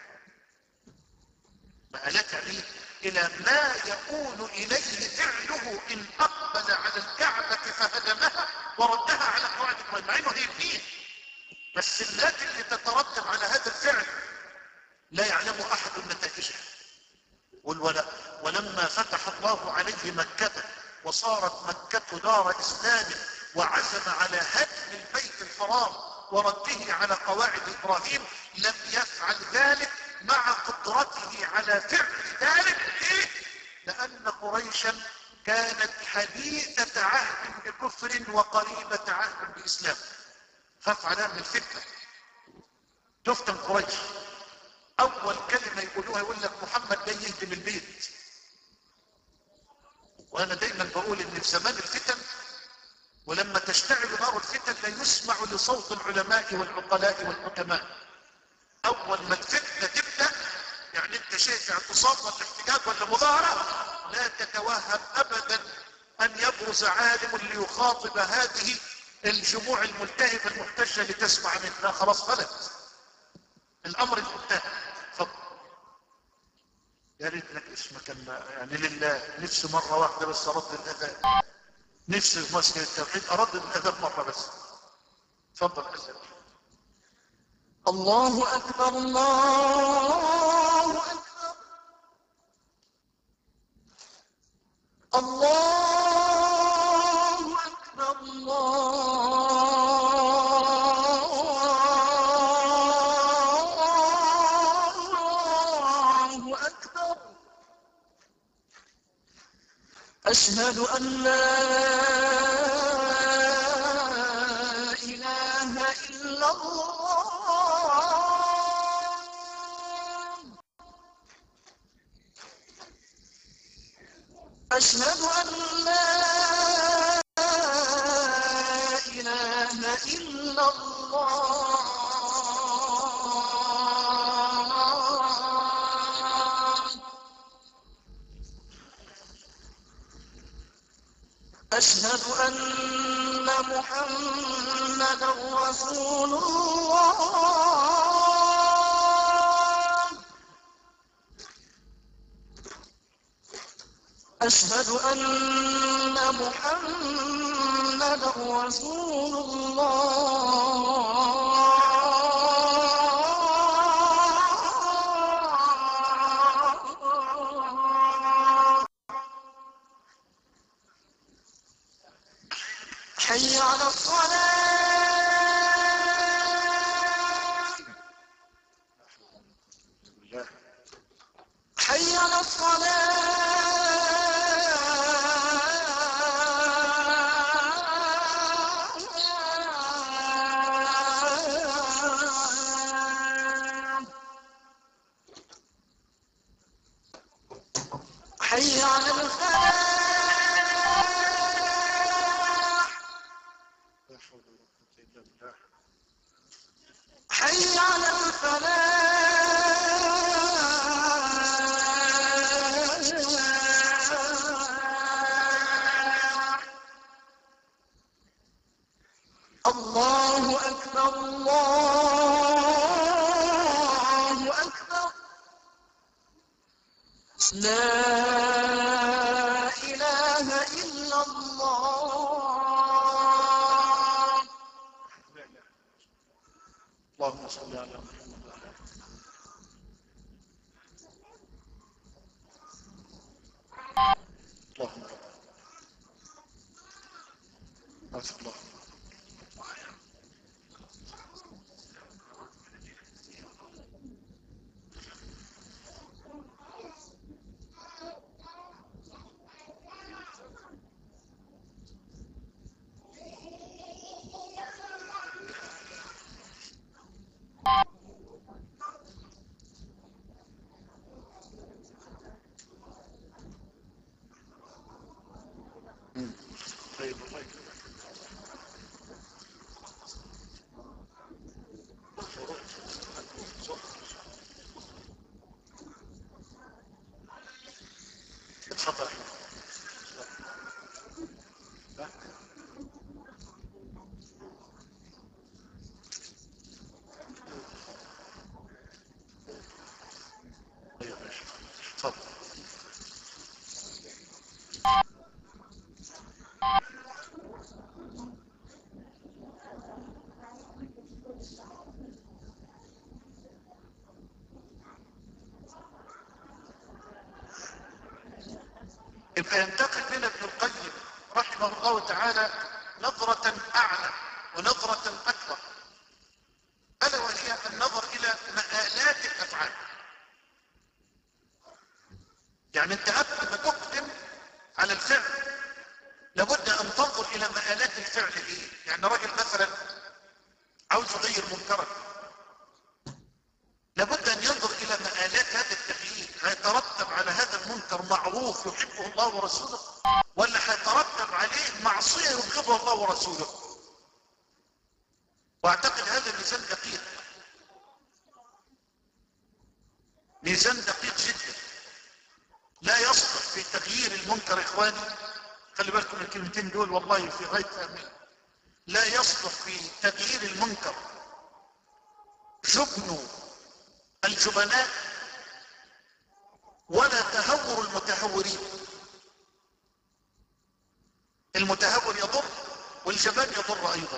مآلات يعني الى ما يقول اليه فعله ان اقبل على الكعبة فهدمها وردها على قواعد ابراهيم، مع انه هيبنيه، بس التي اللي تترتب على هذا الفعل لا يعلم احد نتائجها. والولاء ولما فتح الله عليه مكة وصارت مكة دار اسلام وعزم على هدم البيت الحرام ورده على قواعد ابراهيم، لم يفعل ذلك مع قدرته على فعل ذلك. ليه؟ لان قريشا كانت حديثة عهد بكفر وقريبة عهد باسلام، خاف عليها من الفتنة، تفتن قريش. اول كلمة يقولوها يقول لك محمد جاي يهدم البيت. وانا دايما بقول ان في زمان الفتن ولما تشتعل نار الفتن لا يسمع لصوت العلماء والعقلاء والحكماء. اول ما الفتنة تبدأ يعني انت شايف اعتصام ولا احتجاج ولا مظاهرة، لا تتوهم ابدا ان يبرز عالم ليخاطب هذه الجموع الملتهبة المحتجة لتسمع منها. خلاص غلط الامر انتهى. اتفضل. يا ريت لك اسمك يعني لله، نفسي مرة واحدة بس ارد الاذان، نفسي في مسجد التوحيد ارد الاذان مرة بس. اتفضل اسال.
الله اكبر الله اكبر الله اكبر الله اكبر. اشهد ان لا اله الا الله. أشهد أن لا إله إلا الله. أشهد أن محمدا رسول الله. أشهد أن محمدا رسول الله. حي على الصلاة. حي على الصلاة. حي على الفلاح. حي على الفلاح. الله أكبر الله أكبر. لا إله إلا الله.
اللهم صل على محمد وعلى آله اللهم ما شاء الله. طيب الله يكرمك. اتفضل. طيب ماشي. اتفضل. يبقى ينتقل لنا ابن القيم رحمه الله تعالى نظرة أعلى ونظرة أكبر، ألا وهي النظر إلى مآلات الأفعال. يعني أنت قبل ما تقدم على الفعل لابد أن تنظر إلى مآلات الفعل إيه. يعني راجل مثلا عاوز يغير منكرا، لابد أن ينظر إلى مآلات هذا التغيير. هيترتب على هذا المنكر معروف يحبه الله ورسوله، ولا هيترتب عليه معصية يبغضها الله ورسوله؟ واعتقد هذا ميزان دقيق، ميزان دقيق جدا. لا يصلح في تغيير المنكر إخواني، خلي بالكم من الكلمتين دول والله في غاية أهمية. لا يصلح في تغيير المنكر جبن الجبناء ولا تهور المتهورين. المتهور يضر والجبان يضر ايضا.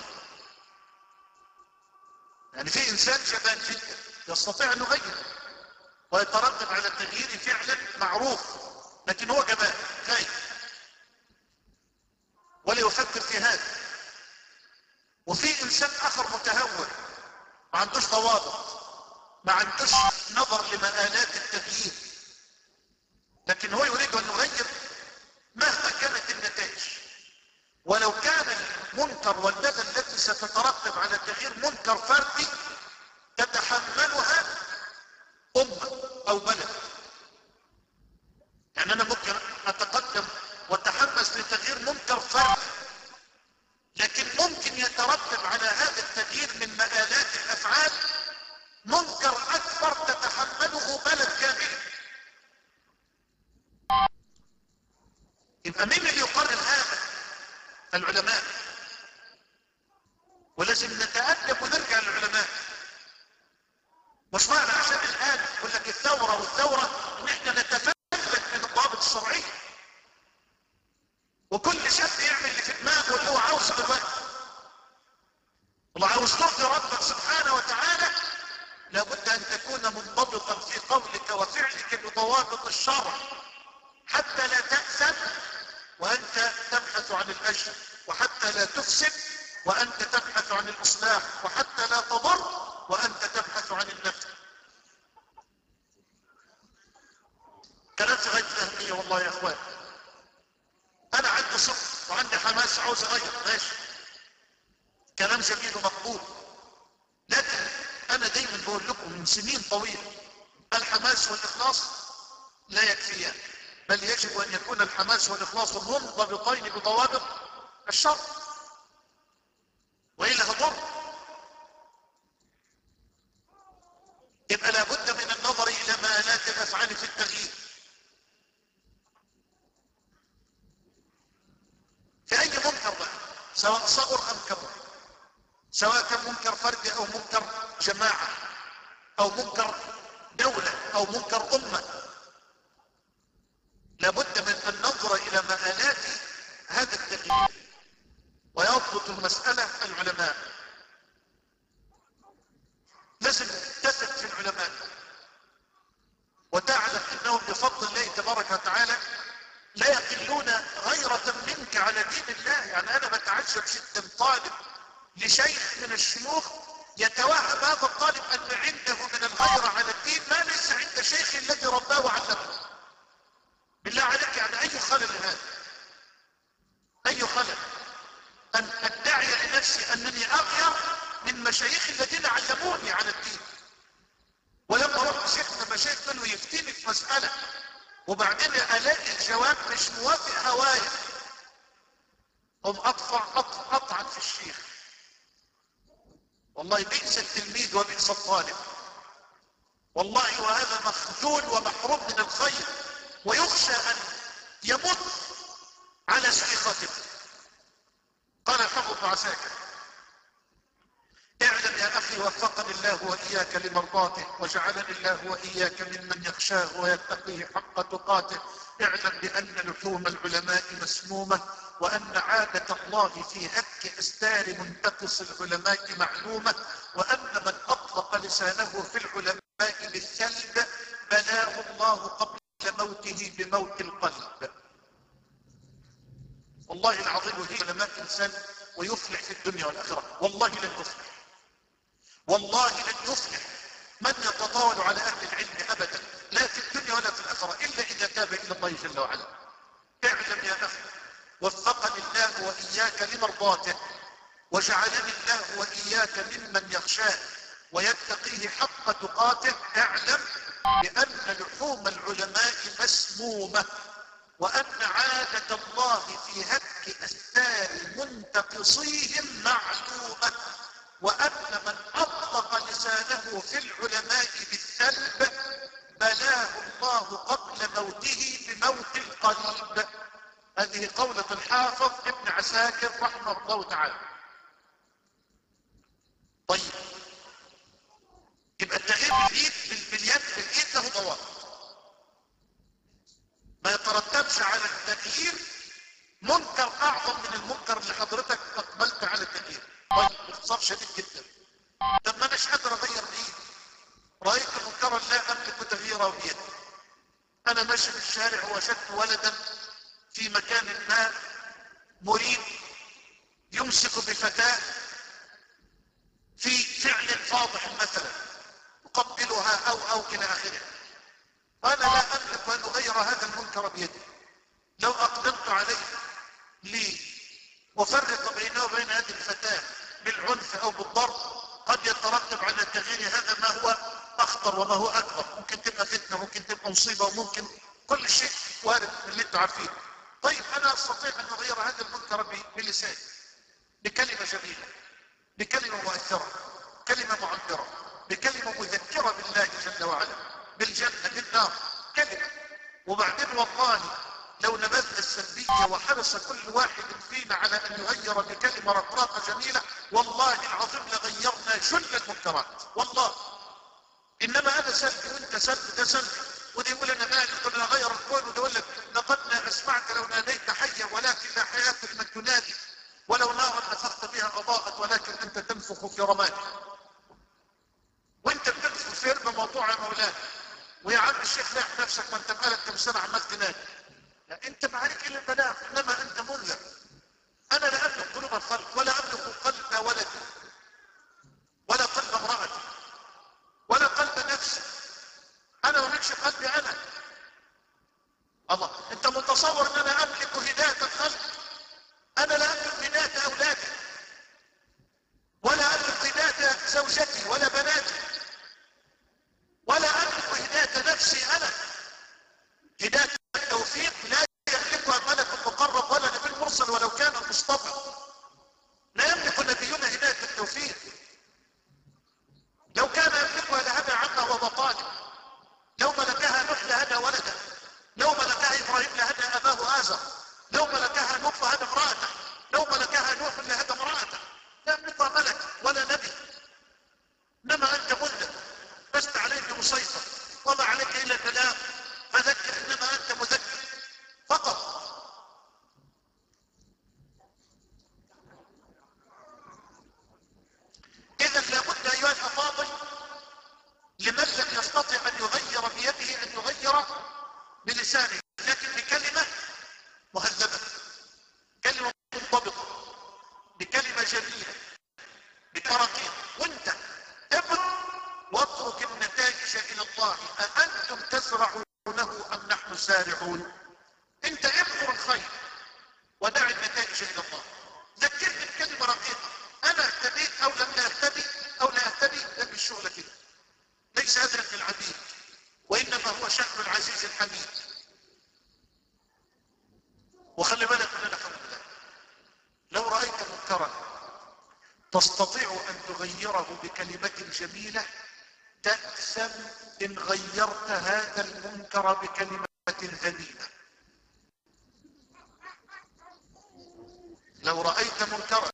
يعني في انسان جبان جدا يستطيع ان يغير ويترتب على التغيير فعلا معروف، لكن هو جبان خايف ولا يفكر في هذا. وفي انسان اخر متهور ما عندوش ضوابط، ما عندوش نظر لمآلات التغيير، لكن هو يريد ان يغير مهما كانت النتائج. ولو كان المنكر والندى التي ستترتب على التغيير منكر فردي تتحملها امه او بلد. يعني انا ممكن اتقدم واتحمس لتغيير منكر فردي، لكن ممكن يترتب على هذا التغيير من مآلات الافعال منكر اكبر تتحمله بلد كامل. يبقى مين اللي يقرر هذا؟ العلماء. ولازم نتأدب ونرجع للعلماء. مش معنى عشان الآن يقول لك الثورة والثورة ان احنا نتفلت من الضوابط الشرعية وكل شاب يعمل اللي في دماغه اللي هو عاوزه دلوقتي. والله عاوز ترضي ربك سبحانه وتعالى لابد ان تكون منضبطا في قولك وفعلك بضوابط الشرع حتى لا تأثم وانت تبحث عن الاجر، وحتى لا تفسد وانت تبحث عن الاصلاح، وحتى لا تضر وانت تبحث عن النفع. كلام في غاية الأهمية والله يا اخوان. انا عندي صبر وعندي حماس عاوز اغير، ماشي، كلام جميل ومقبول، لكن انا دايما بقول لكم من سنين طويلة الحماس والاخلاص لا يكفيان، بل يجب ان يكون الحماس والاخلاص منضبطين بضوابط الشرع، والا هضر. يبقى لابد من النظر الى مآلات الافعال في التغيير في اي منكر بقى، سواء صغر ام كبر، سواء كان منكر فردي او منكر جماعة او منكر دولة او منكر امة. لابد من ان ننظر الى مآلات هذا التغيير. ويضبط المسألة العلماء، لازم تثق في العلماء وتعلم انهم بفضل الله تبارك وتعالى لا يقلون غيرة منك على دين الله. يعني انا بتعجب جدا طالب لشيخ من الشيوخ يتوهم هذا الطالب ان عنده من الغيرة على الدين ما ليس عند شيخ الذي رباه وعلمه. بالله عليك، يعني اي خلل هذا؟ اي خلل ان ادعي لنفسي انني اغير من مشايخ الذين علموني على الدين، ولما رحت شيخ من مشايخ منه يفتيني في مسألة وبعدين الاقي الجواب مش موافق هوايا، هم اطفع قطعا في الشيخ. والله بئس التلميذ وبئس الطالب، والله وهذا مخذول ومحروم من الخير، ويخشى ان يمت على شيخته. قال الحافظ بن عساكر: اعلم يا اخي وفقني الله واياك لمرضاته وجعلني الله واياك ممن يخشاه ويتقيه حق تقاته. اعلم بان لحوم العلماء مسمومة، وان عادة الله في هتك استار منتقص العلماء معلومة، وان من اطلق لسانه في العلماء بالسلب بلاه الله قبل موته بموت القلب. والله العظيم هي علماء انسان ويفلح في الدنيا والاخرة، والله لن يفلح، والله لن يفلح من يتطاول على اهل العلم ابدا، لا في الدنيا ولا في الاخرة، الا اذا تاب الى الله جل وعلا. اعلم يا اخي وفقني الله واياك لمرضاته وجعلني الله واياك ممن يخشاه ويتقيه حق تقاته. اعلم بان لحوم العلماء مسمومة، وان عادة الله في هتك استار منتقصيهم معلومة، وان من اطلق لسانه في العلماء بالسلب بلاه الله قبل موته بموت القلب. هذه قولة الحافظ ابن عساكر رحمه الله تعالى. طيب، يبقى التغيير بالايد باليد بالايد له ضوابط، ما يترتبش على التغيير منكر اعظم من المنكر اللي حضرتك اقبلت على التغيير. طيب، باختصار شديد جدا، طب ما اناش قادر اغير بايدي، رايت منكرا لا املك تغييره بيدي. انا ماشي في الشارع ووجدت ولدا في مكان ما مريد يمسك بفتاة في فعل فاضح مثلا يقبلها او او الى اخره. انا لا املك ان اغير هذا المنكر بيدي، لو اقدمت عليه لي وفرق بينه وبين هذه الفتاة بالعنف او بالضرب قد يترتب على تغيير هذا ما هو اخطر وما هو اكبر، ممكن تبقى فتنة، ممكن تبقى مصيبة، وممكن كل شيء وارد من اللي انتم عارفينه. طيب، انا استطيع ان اغير هذا المنكر بلساني، بكلمة جميلة، بكلمة مؤثرة، كلمة معبرة، بكلمة مذكرة بالله جل وعلا، بالجنة، بالنار، كلمة. وبعدين والله لو نبذنا السلبية وحرص كل واحد فينا على ان يغير بكلمة رقراقة جميلة، والله العظيم لغيرنا جل المنكرات. والله انما انا سلبي وانت سلبي، ده سلبي، وده يقول انا مالي، قل انا غير الكون، وده يقول لك لقد اسمعك لو ناديت حيا ولكن لا حياة لمن تنادي، ولو نارا نفخت بها اضاءت ولكن انت تنفخ في رماد. وانت بتنفخ في رمى موضوع يا مولانا، ويا عم الشيخ لاح نفسك وانت بقالك كم سنة عمال تنادي. لا، انت ما عليك الا البلاغ، انما انت ملزم. انا لا املك قلوب الخلق، ولا املك قلب ولدي، ولا قلب امرأتي، ولا قلب نفسي. انا وملكش قلبي انا. الله، انت متصور ان انا املك هداية الخلق؟ انا لا املك هداية اولادي، ولا املك هداية زوجتي ولا بناتي، ولا املك هداية نفسي انا. هداية التوفيق لا يملكها ملك مقرب ولا نبي مرسل ولو كان مصطفى. لا يملك نبينا هداية التوفيق، لو كان يملكها لهدى عنا وضبط جميلة بتراقيم، وانت ابر واترك النتائج الى الله. أأنتم تزرعونه ام نحن زارعون؟ انت ابذر الخير ودع النتائج الى الله. ذكرني بكلمة رقيقة، انا اهتديت او لم اهتدي او لا اهتدي، لم الشغل كده. ليس هذا في العبيد، وانما هو شأن العزيز الحميد. وخلي بالك من انا خلي بالك، لو رأيت منكرا تستطيع ان تغيره بكلمة جميلة، تأثم ان غيرت هذا المنكر بكلمة ذميمة. لو رأيت منكرا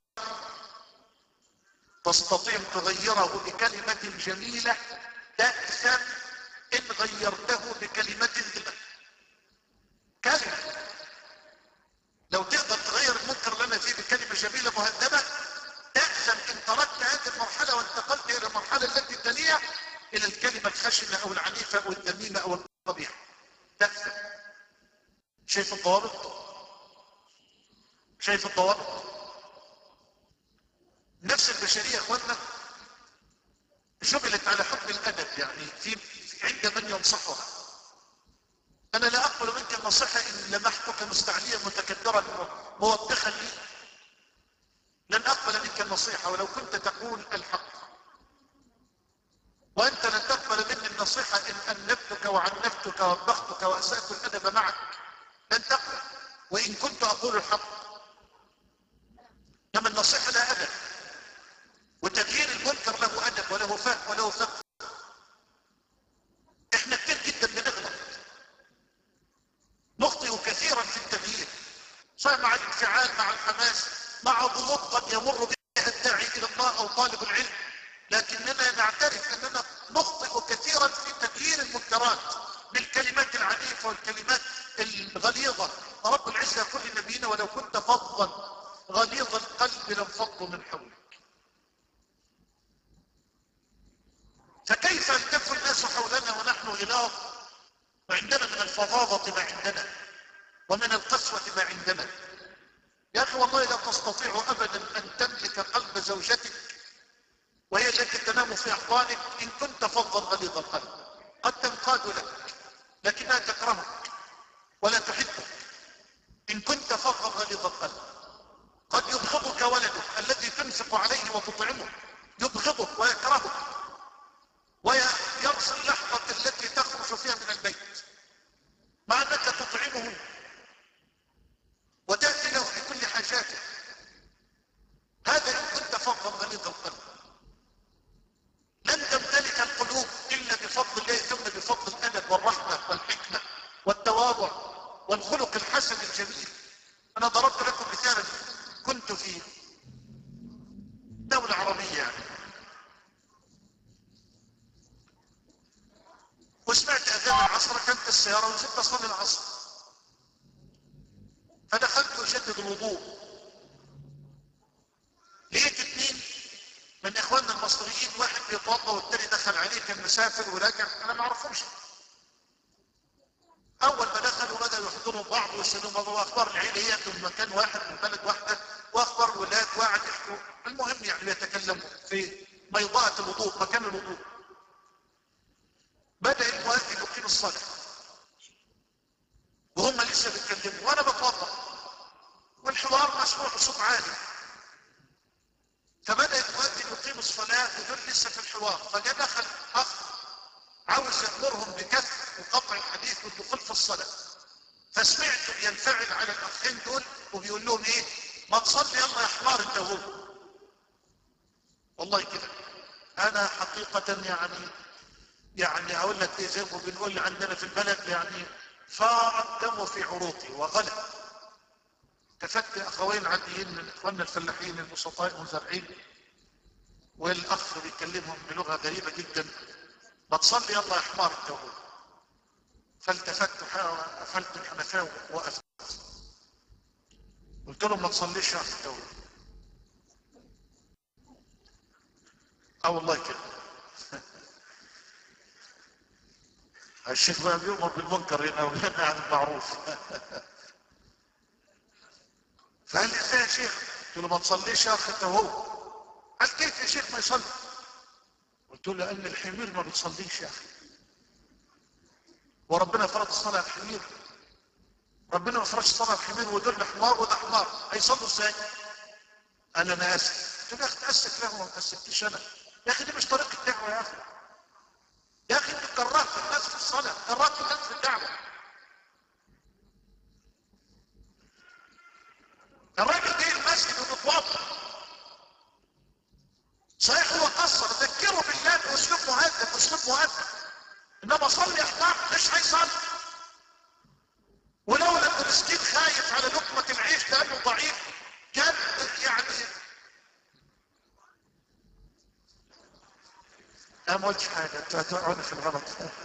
تستطيع ان تغيره بكلمة جميلة، تأثم ان غيرته بكلمة ذميمة. كلمة لو تقدر تغير المنكر اللي انا فيه بكلمة جميلة مهذبة، تأثم ان تركت هذه المرحلة وانتقلت الى المرحلة التي تليها، الى الكلمة الخشنة او العنيفة او الذميمة او القبيحة. تأثم. شايف الضوابط؟ شايف الضوابط؟ نفس البشرية يا اخوانا جبلت على حب الادب، يعني في عند من ينصحها. انا لا اقبل منك النصيحة ان لمحتك مستعليا متكبرا موبخا لي. لن اقبل منك النصيحة ولو كنت تقول الحق، وانت لن تقبل مني النصيحة ان انبتك وعنفتك ووبختك واسأت الادب معك. لن تقبل وان كنت اقول الحق. انما النصيحة لا ادب، وتغيير المنكر له ادب وله فهم وله فقه. احنا كتير جدا بنغلط، نخطئ كثيرا في التغيير، سواء مع الانفعال مع الحماس مع ضغوط قد يمر بها الداعي الى الله او طالب العلم، لكننا نعترف اننا نخطئ كثيرا في تغيير المنكرات بالكلمات العنيفة والكلمات الغليظة. رب العزة يقول لنبينا ولو كنت فظا غليظ القلب لانفضوا من حولك. فكيف يلتف الناس حولنا ونحن غلاظ وعندنا من الفظاظة ما عندنا ومن القسوة ما عندنا؟ يا اخي والله لا تستطيع ابدا ان تملك قلب زوجتك وهي التي تنام في احضانك ان كنت فظا غليظ القلب. قد تنقاد لك لكنها تكرهك ولا تحبك ان كنت فظا غليظ القلب. قد يبغضك ولدك الذي تنفق عليه وتطعمه، يبغضك ويكرهك ويرسل اللحظة التي تخرج فيها من البيت مع انك تطعمه وتأتي له في كل حاجاته. هذا ان كنت فظا غليظ القلب. لن تمتلك القلوب الا بفضل الله، ثم بفضل الادب والرحمة والحكمة والتواضع والخلق الحسن الجميل. انا ضربت لكم مثالا، كنت في دولة عربية يعني، وسمعت اذان العصر، كانت السيارة وزدت اصلي العصر، فدخلت اجدد الوضوء، لقيت اثنين من اخواننا المصريين، واحد بيتوضا والتاني دخل عليه كان مسافر وراجع، انا ما اعرفهمش. اول ما دخلوا بدأوا يحضروا بعض ويسألوا بعض واخبار العيلة، هي من مكان واحد من بلد واحدة، واخبار الولاد وقعد يحكوا. المهم يعني بيتكلموا في ميضاءة الوضوء مكان الوضوء. بدأ المؤذن يقيم الصلاة وهم لسه بيتكلموا وانا بتوضا، والحوار مسموع بصوت عالي. فبدأ المؤذن يقيم الصلاة ودول لسه في الحوار، فجاء دخل اخ عاوز يأمرهم بكف وقطع الحديث والدخول في الصلاة، فسمعته بينفعل على الاخين دول وبيقول لهم ايه؟ ما تصلي يلا يا حمار انت وهو. والله كده انا حقيقة يعني يعني اقول لك ايه، زي ما بنقول عندنا في البلد يعني فار الدم في عروقي وغلب. كفت اخوين عاديين من اخواننا الفلاحين البسطاء المزارعين، والاخ بيكلمهم بلغة غريبة جدا، ما تصلي يلا يا حمار انت وهو. فالتفت قفلت الحنفاء ووقفت، قلت لهم ما تصليش يا اخي انت وهو. اه والله كده. الشيخ بقى بيؤمر بالمنكر هنا وينهى عن المعروف. فقال لي ازاي يا شيخ؟ قلت له ما تصليش يا اخي انت وهو. قال كيف يا شيخ ما يصلي؟ قلت له لان الحمير ما بتصليش يا اخي، وربنا فرض الصلاه على الحمير. ربنا ما فرضش الصلاه على الحمير ودول حمار وده حمار، هيصلوا ازاي؟ قال انا اسف. قلت له يا اخي تاسف له وما تاسفتيش انا يا اخي، دي مش طريقه الدعوه يا اخي. يا اخي انت كرهت الناس في الصلاه، كرهت الناس في الدعوه. الراجل جاي المسجد وبيتوضا، صحيح هو قصر، ذكره بالله باسلوب مهذب، اسلوب مهذب، انما صلي يا احباب مش هيصلي. ولولا المسكين خايف على لقمه العيش لانه ضعيف كان يعني انا ما قلتش حاجه، انتوا هتقعدوا في الغلط.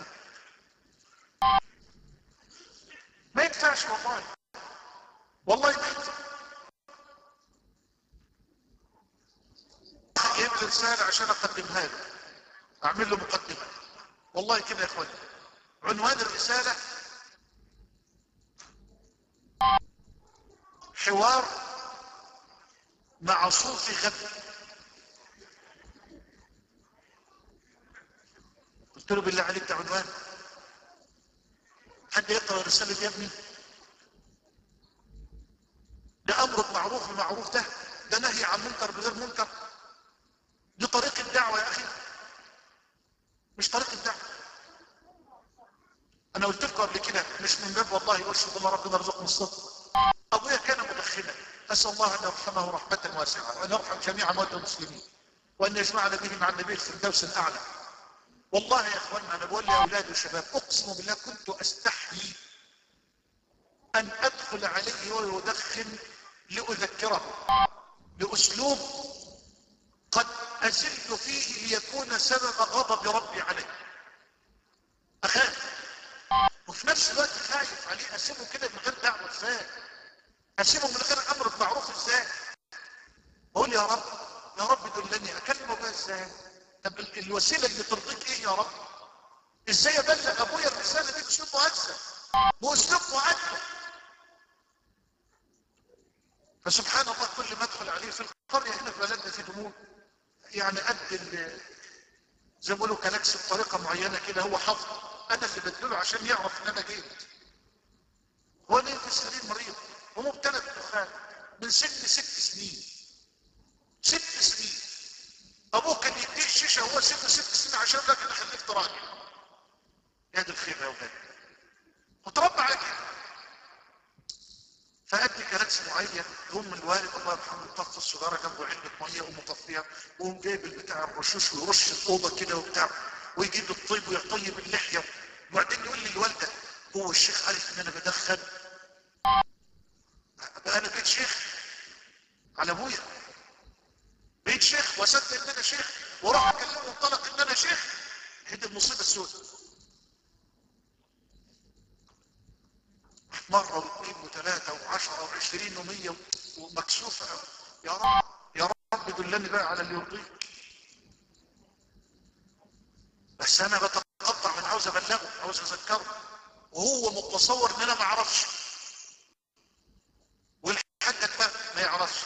ما ينفعش والله، والله ما ينفع. جايب لي رساله عشان اقدمها له، اعمل له مقدمه والله كده يا اخواني. عنوان الرساله حوار مع صوفي غبي. قلت له بالله عليك ده عنوان؟ حد يقرا الرساله دي يا ابني؟ ده امر بمعروف بمعروف، ده ده نهي عن منكر بغير منكر. دي طريق الدعوه يا اخي، مش طريق الدعوه. انا قلت لكم قبل كده مش من باب والله واشهد الله ربنا يرزقنا الصدق. ابويا كان مدخنا، اسال الله ان يرحمه رحمه واسعه وان يرحم جميع موتى المسلمين وان يجمعنا به مع النبي في الفردوس الاعلى. والله يا اخوانا انا بقول لاولادي والشباب اقسم بالله كنت استحيي ان ادخل عليه وهو يدخن لاذكره لاسلوب قد ازل فيه ليكون سبب غضب ربي عليه. اخاف وفي نفس الوقت خايف عليه، اسيبه كده من غير دعوه ازاي؟ اسيبه من غير امر بمعروف ازاي؟ اقول يا رب يا رب دلني اكلمه بقى ازاي؟ طب الوسيله اللي ترضيك ايه يا رب؟ ازاي ابلغ ابويا الرساله دي باسلوب مؤثر باسلوب مؤثر؟ فسبحان الله كل ما ادخل عليه في القريه هنا في بلدنا في دموع يعني قد زي ما بيقولوا كلاكس بطريقه معينه كده، هو حافظ انا اللي بدله عشان يعرف ان انا جيت. هو نايم في السرير مريض ومبتلى بالدخان من سن ست سنين. ست سنين ابوه كان يديه الشيشه وهو سن ست سنين عشان لكن انا خلفت راجل. يا دي الخير يا ولاد، وتربى على كده. فادي كلاكس معين يقوم الوالد الله يرحمه يطفي السيجاره جنبه علبه ميه ومطفيها، ويقوم جايب البتاع الرشوش ويرش الاوضه كده وبتاع، ويجيب الطيب ويطيب اللحيه، وبعدين يقول لي الوالده هو الشيخ عارف ان انا بدخن؟ بقى انا بقيت شيخ على ابويا، بقيت شيخ واصدق ان انا شيخ واروح اكلمه وانطلق ان انا شيخ. هي دي المصيبه السوداء. مره واثنين وثلاثه وعشره وعشرين ومية ومكسوفه. يا رب يا رب دلني بقى على اللي يرضيك. بس انا بتقطع من عاوز ابلغه عاوز اذكره وهو متصور ان انا ما اعرفش، والحاج بقى ما يعرفش.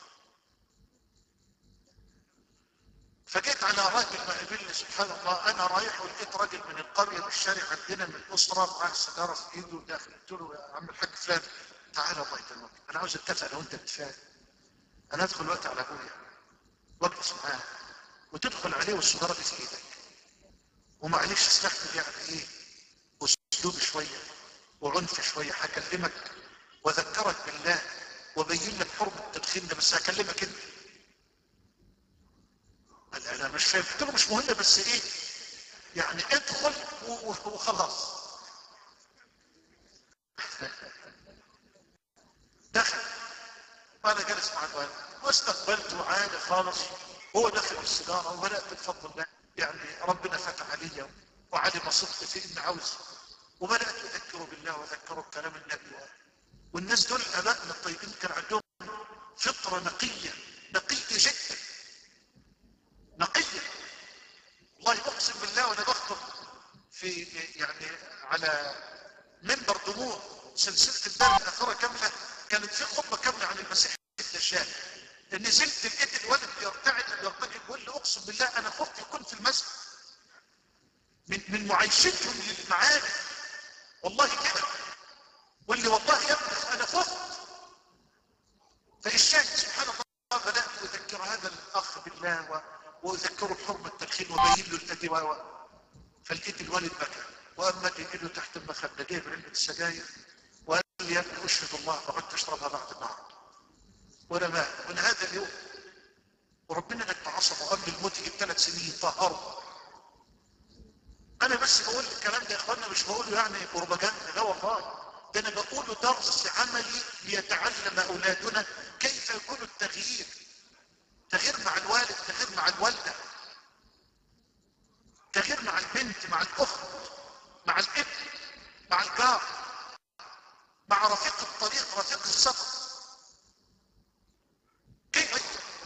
فجيت على راجل ما قابلني سبحان الله، انا رايح ولقيت راجل من القريه من الشارع عندنا من الاسره معاه سيجاره في ايده وداخل. قلت له يا عم الحاج فلان تعالى الله يكرمك انا عاوز اتفق انا وانت بتفاهم. انا ادخل وقت على ابويا واجلس معاه وتدخل عليه والسيجاره دي في ايدك، ومعلش استحمل يعني ايه اسلوب شويه وعنف شويه، هكلمك واذكرك بالله وبين لك حرمه التدخين ده بس هكلمك انت. قال انا مش فاهم. قلت له مش مهم بس ايه يعني ادخل وخلاص. دخل وانا جالس مع الوالد واستقبلته عادي خالص، هو دخل بالسيجاره وبدات بفضل الله يعني ربنا فتح علي وعلم صدقي في اني عاوز، وبدات اذكره بالله واذكره بكلام النبي. والناس دول ابائنا الطيبين كان عندهم فطره نقيه نقيه جدا نقيه. والله اقسم بالله وانا بخطب في يعني على منبر دموع سلسله الدار الاخره كامله، كانت في خطبه كامله عن المسيح الدجال. نزلت لقيت الولد بيرتعد ويرتجل بيقول لي اقسم بالله انا خفت يكون في المسجد من من معايشتهم للمعارف، والله كده. واللي والله يا ابني انا خفت. فالشاهد سبحان الله بدات اذكر هذا الاخ بالله واذكره بحرمه التدخين وبين له الادويه، فلقيت الولد بكى واما ايده تحت المخده جايب علبه السجاير وقال لي يا ابني اشهد الله ما عدت اشربها بعد النهارده ولا مات من هذا اليوم. وربنا لك عصمه قبل الموت يجيب ثلاث سنين طهره. انا بس بقول الكلام ده يا اخوانا مش بقوله يعني بروباجندا، لا والله، ده انا بقوله درس عملي ليتعلم اولادنا كيف يكون التغيير، تغيير مع الوالد، تغيير مع الوالده، تغيير مع البنت، مع الاخت، مع الابن، مع الجار، مع رفيق الطريق، رفيق السفر. كيف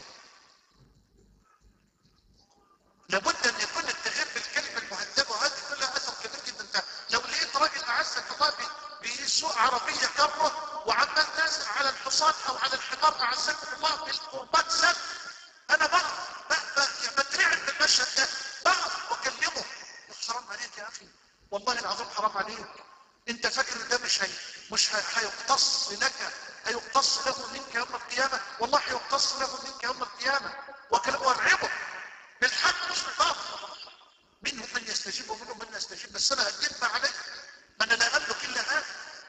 لابد ان يكون التغيير بالكلمه المهذبه، وهذه كلها اثر كبير جدا. انت لو لقيت راجل اعزك الله بيسوق عربيه كره وعمال نازل على الحصان او على الحمار اعزكم الله بالقربات سد، انا بقف بترعب من المشهد ده، بقف واكلمه حرام عليك يا اخي، والله العظيم حرام عليك. انت فاكر ده مش هي مش هيقتص لك، هيقتص له منك يوم القيامه، والله هيقتص له منك يوم القيامه. وكلمه وارعبه بالحق مش بالباطل. منهم من يستجيب ومنهم من لا يستجيب، بس انا هديت ما عليك، ما انا لا املك الا هذا.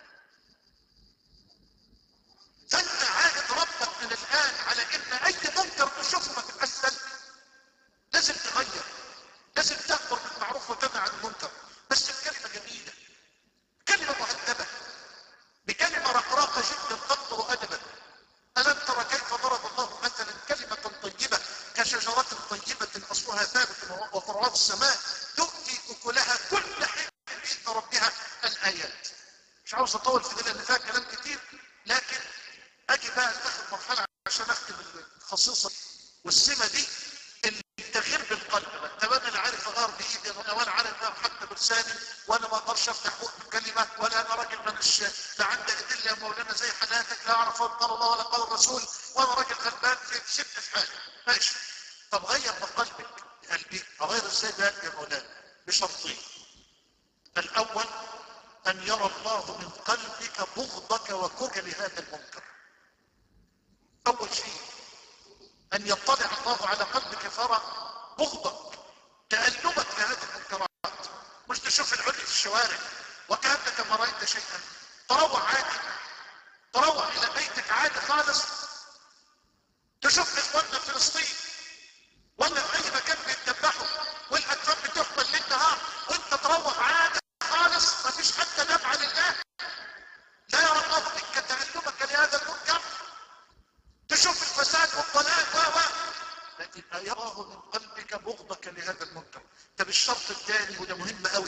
فانت عاهد ربك من الان على ان اي منكر تشوفه ما تبقاش سلبي، لازم تغير، لازم تامر بالمعروف وتنهى عن المنكر، بس بكلمه جميله، كلمه مهذبه، بكلمه رقراقه جدا تقدر ادبا. الم ترى كيف ضرب الله مثلا كلمه طيبه كشجره طيبه اصلها ثابت وفرعها السماء تؤتي اكلها كل حين باذن ربها. الايات مش عاوز اطول في دي لان فيها كلام كتير، لكن اجي بقى اتخذ مرحله عشان اختم الخصيصه والسمه دي، التغيير بالقلب بقى. طب انا لا عارف اغير بايدي ولا عارف اغير حتى بلساني، وانا ما اقدرش افتح بق بكلمه، ولا انا راجل ماليش لا عندي ادله يا مولانا زي حالاتك، لا اعرف قال الله ولا قال الرسول، وانا راجل غلبان في سبت في حالي. ماشي، طب غير من قلبك قلبي، اغير ازاي ده يا مولانا؟ بشرطين. الاول ان يرى الله من قلبك بغضك وكرهك لهذا المنكر. اول شيء ان يطلع الله على قلبك فرى بغضك، تألمك لهذه المنكرات، مش تشوف العري في الشوارع وكأنك ما رأيت شيئا، تروح عادي، تروح الى بيتك عادي خالص، تشوف اخواننا في فلسطين ولا في اي مكان بيتذبحوا والاطفال بتحمل ليل نهار، وانت تروح عادي خالص، ما فيش حتى دمعه لله، لا يرى الله منك تألمك لهذا المنكر، تشوف الفساد والضلال و و لكن يراه من قلبك بغضك لهذا المنكر. طب الشرط الثاني وده مهم قوي،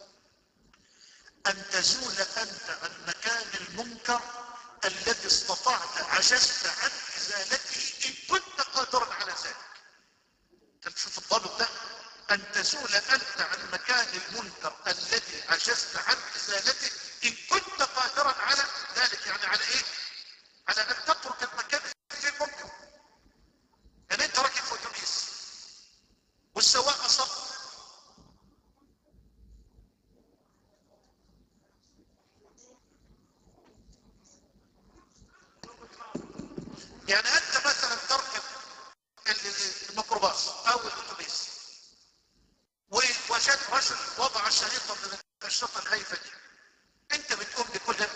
ان تزول انت عن مكان المنكر الذي استطعت عجزت عن ازالته ان كنت قادرا على ذلك. انت شوف الضابط ده، ان تزول انت عن مكان المنكر الذي عجزت عن ازالته ان كنت قادرا على ذلك. يعني على ايه؟ على ان تترك المكان في المنكر. يعني انت راكب في اتوبيس والسواق اصر يعني انت مثلا تركب الميكروباص او الاتوبيس ووجدت رجل وضع شريطه من الشرطه الهايفه دي، انت بتقوم بكل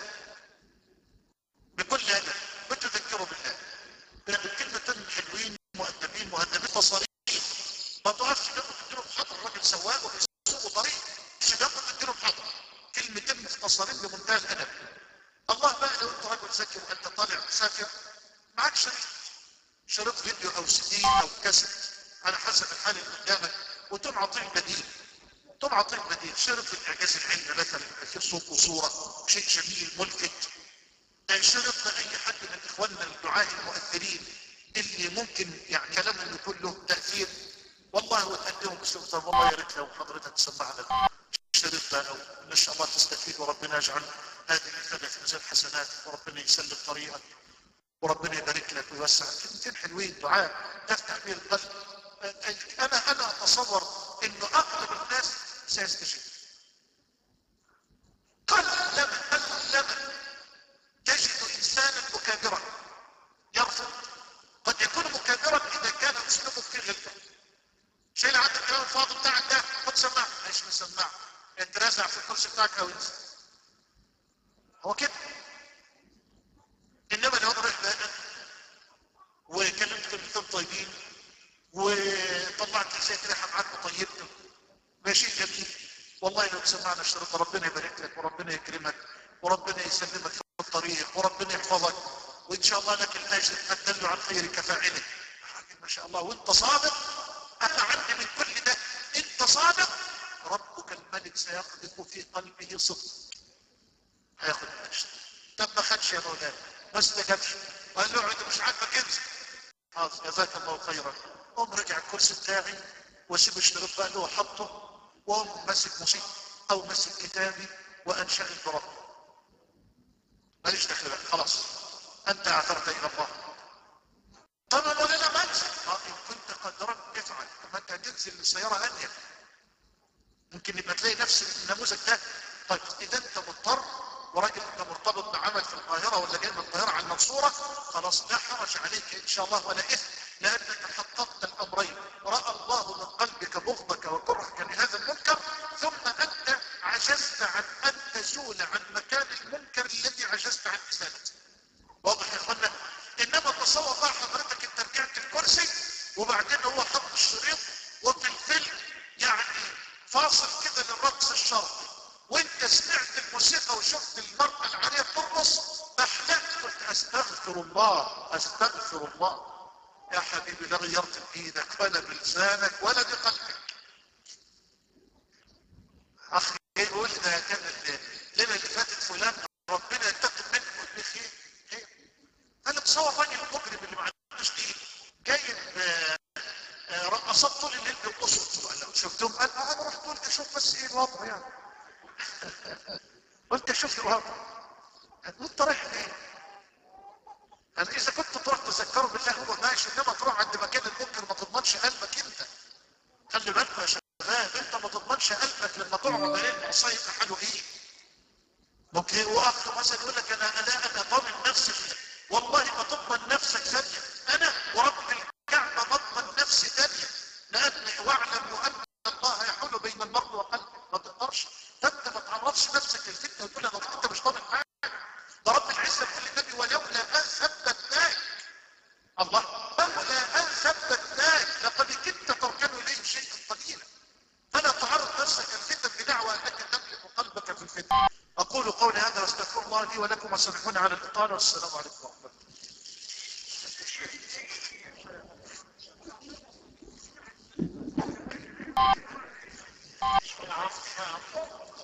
بكل هذا بتذكره بالله بكلمتين حلوين مؤدبين مهذبين تصاريح، ما تقفش جنبه تديله بحضر الراجل سواق وبيسوق طريق، مش جنبه تديله بحضر، كلمتين مختصرين بمنتهى الادب. الله بقى لو انت راجل ذكي وانت طالع مسافر معاك شريط شريط فيديو او سي دي او كاسيت على حسب الحال اللي قدامك، وتقوم عاطيه بديل، تقوم عاطيه بديل شريط الاعجاز العلمي مثلا فيه صوت وصوره شيء جميل ملفت، شريط لاي حد من اخواننا الدعاة المؤثرين اللي ممكن يعني كلامهم يكون له تاثير، والله وتقدمهم بسلطه والله يا ريت لو حضرتك تسمعنا الشريط ده، او ان شاء الله تستفيد وربنا يجعل هذه الافاده في ميزان حسناتك وربنا يسلم طريقك وربنا يبارك لك ويوسع. كلمتين حلوين دعاء تفتح به القلب. انا انا اتصور انه اغلب الناس سيستجيب. قلما قلما تجد انسانا مكابرا يرفض. قد يكون مكابرا اذا كان اسلوبه كثير غلبه. شيل عندك الكلام الفاضي بتاعك ده، خد سماعه. ايش من سماعه؟ انت رازع في الكرسي بتاعك او انسى. هو كده. انما لو انا رحت هنا وكلمت كلمتين طيبين وطلعت زيت ريحه معاك وطيبته، ماشي جميل. والله لو تسمعنا الشريط ربنا يبارك لك وربنا يكرمك وربنا يسلمك في الطريق وربنا يحفظك، وان شاء الله لك الاجر الدل عن خيرك فاعله. ما شاء الله وانت صادق. انا عندي من كل ده انت صادق، ربك الملك سيقذف في قلبه صدق، هياخد الاجر. طب ما خدش يا مولانا، ما استجابش، قال له اقعد مش عاجبك انزل. خلاص جزاك الله خيرا. قوم رجع الكرسي بتاعي واسيب الشريط بقى اللي هو حطه، وقوم ماسك موسيقى او ماسك كتابي وانشغل بربي. ماليش دخل بقى، خلاص انت اعترت الى الله. طب يا مولانا ما انزل. اه ان كنت قادرا افعل. طب انت هتنزل للسياره انيق، ممكن يبقى تلاقي نفس النموذج ده. طيب اذا انت مضطر وراجل انت مرتبط بعمل في القاهره ولا جاي من القاهره على المنصوره، خلاص لا حرج عليك ان شاء الله ولا اثم، لانك حققت الامرين. راى الله من قلبك بغضك وكرهك لهذا المنكر، ثم انت عجزت عن ان تزول عن مكان المنكر الذي عجزت عن ازالته. واضح يا اخوانا؟ انما تصور بقى حضرتك انت رجعت الكرسي وبعدين هو حط الشريط وفي الفيلم يعني فاصل كده للرقص الشرقي، وانت سمعت الموسيقى وشفت المرأة العارية ترقص، فحلقت قلت استغفر الله استغفر الله. يا حبيبي لا غيرت بايدك ولا بلسانك ولا بقلبك. اخي يقول ده كان الليله اللي فاتت فلان ربنا ينتقم منه بخير. خير. انا بصور راجل المجرم اللي ما عندوش دين جايب رقصات طول الليل بيرقصوا. لو شفتهم قال انا رحت قلت اشوف بس ايه الوضع يعني. قلت اشوف الوضع. انت رايح فين؟ انا اذا كنت تروح تذكره بالله هو ماشي، انما تروح عند مكان المنكر ما تضمنش قلبك انت. خلي بالكم يا شباب، انت ما تضمنش قلبك لما تقعد عليه المعصيه يبقى حاله ايه؟ ممكن واخ مثلا يقول لك انا انا انا ضامن نفسي، والله ما تضمن نفسك ثانيه. انا ورب الكعبه بضمن نفسي ثانيه، لان واعلم ان الله يحول بين المرء وقلبه. ما تقدرش، فانت ما تعرضش نفسك للفتنه وتقول انا انت مش ضامن حاجه. ده رب العزه بيقول للنبي ولولا ان ثبتناك. الله، لولا ان ثبتناك لقد كدت تركن اليه شيئا قليلا. فلا تعرض نفسك للفتن بدعوى انك تملك قلبك في الفتن. اقول قولي هذا واستغفر الله لي ولكم وسامحوني على الاطاله، والسلام عليكم ورحمه الله.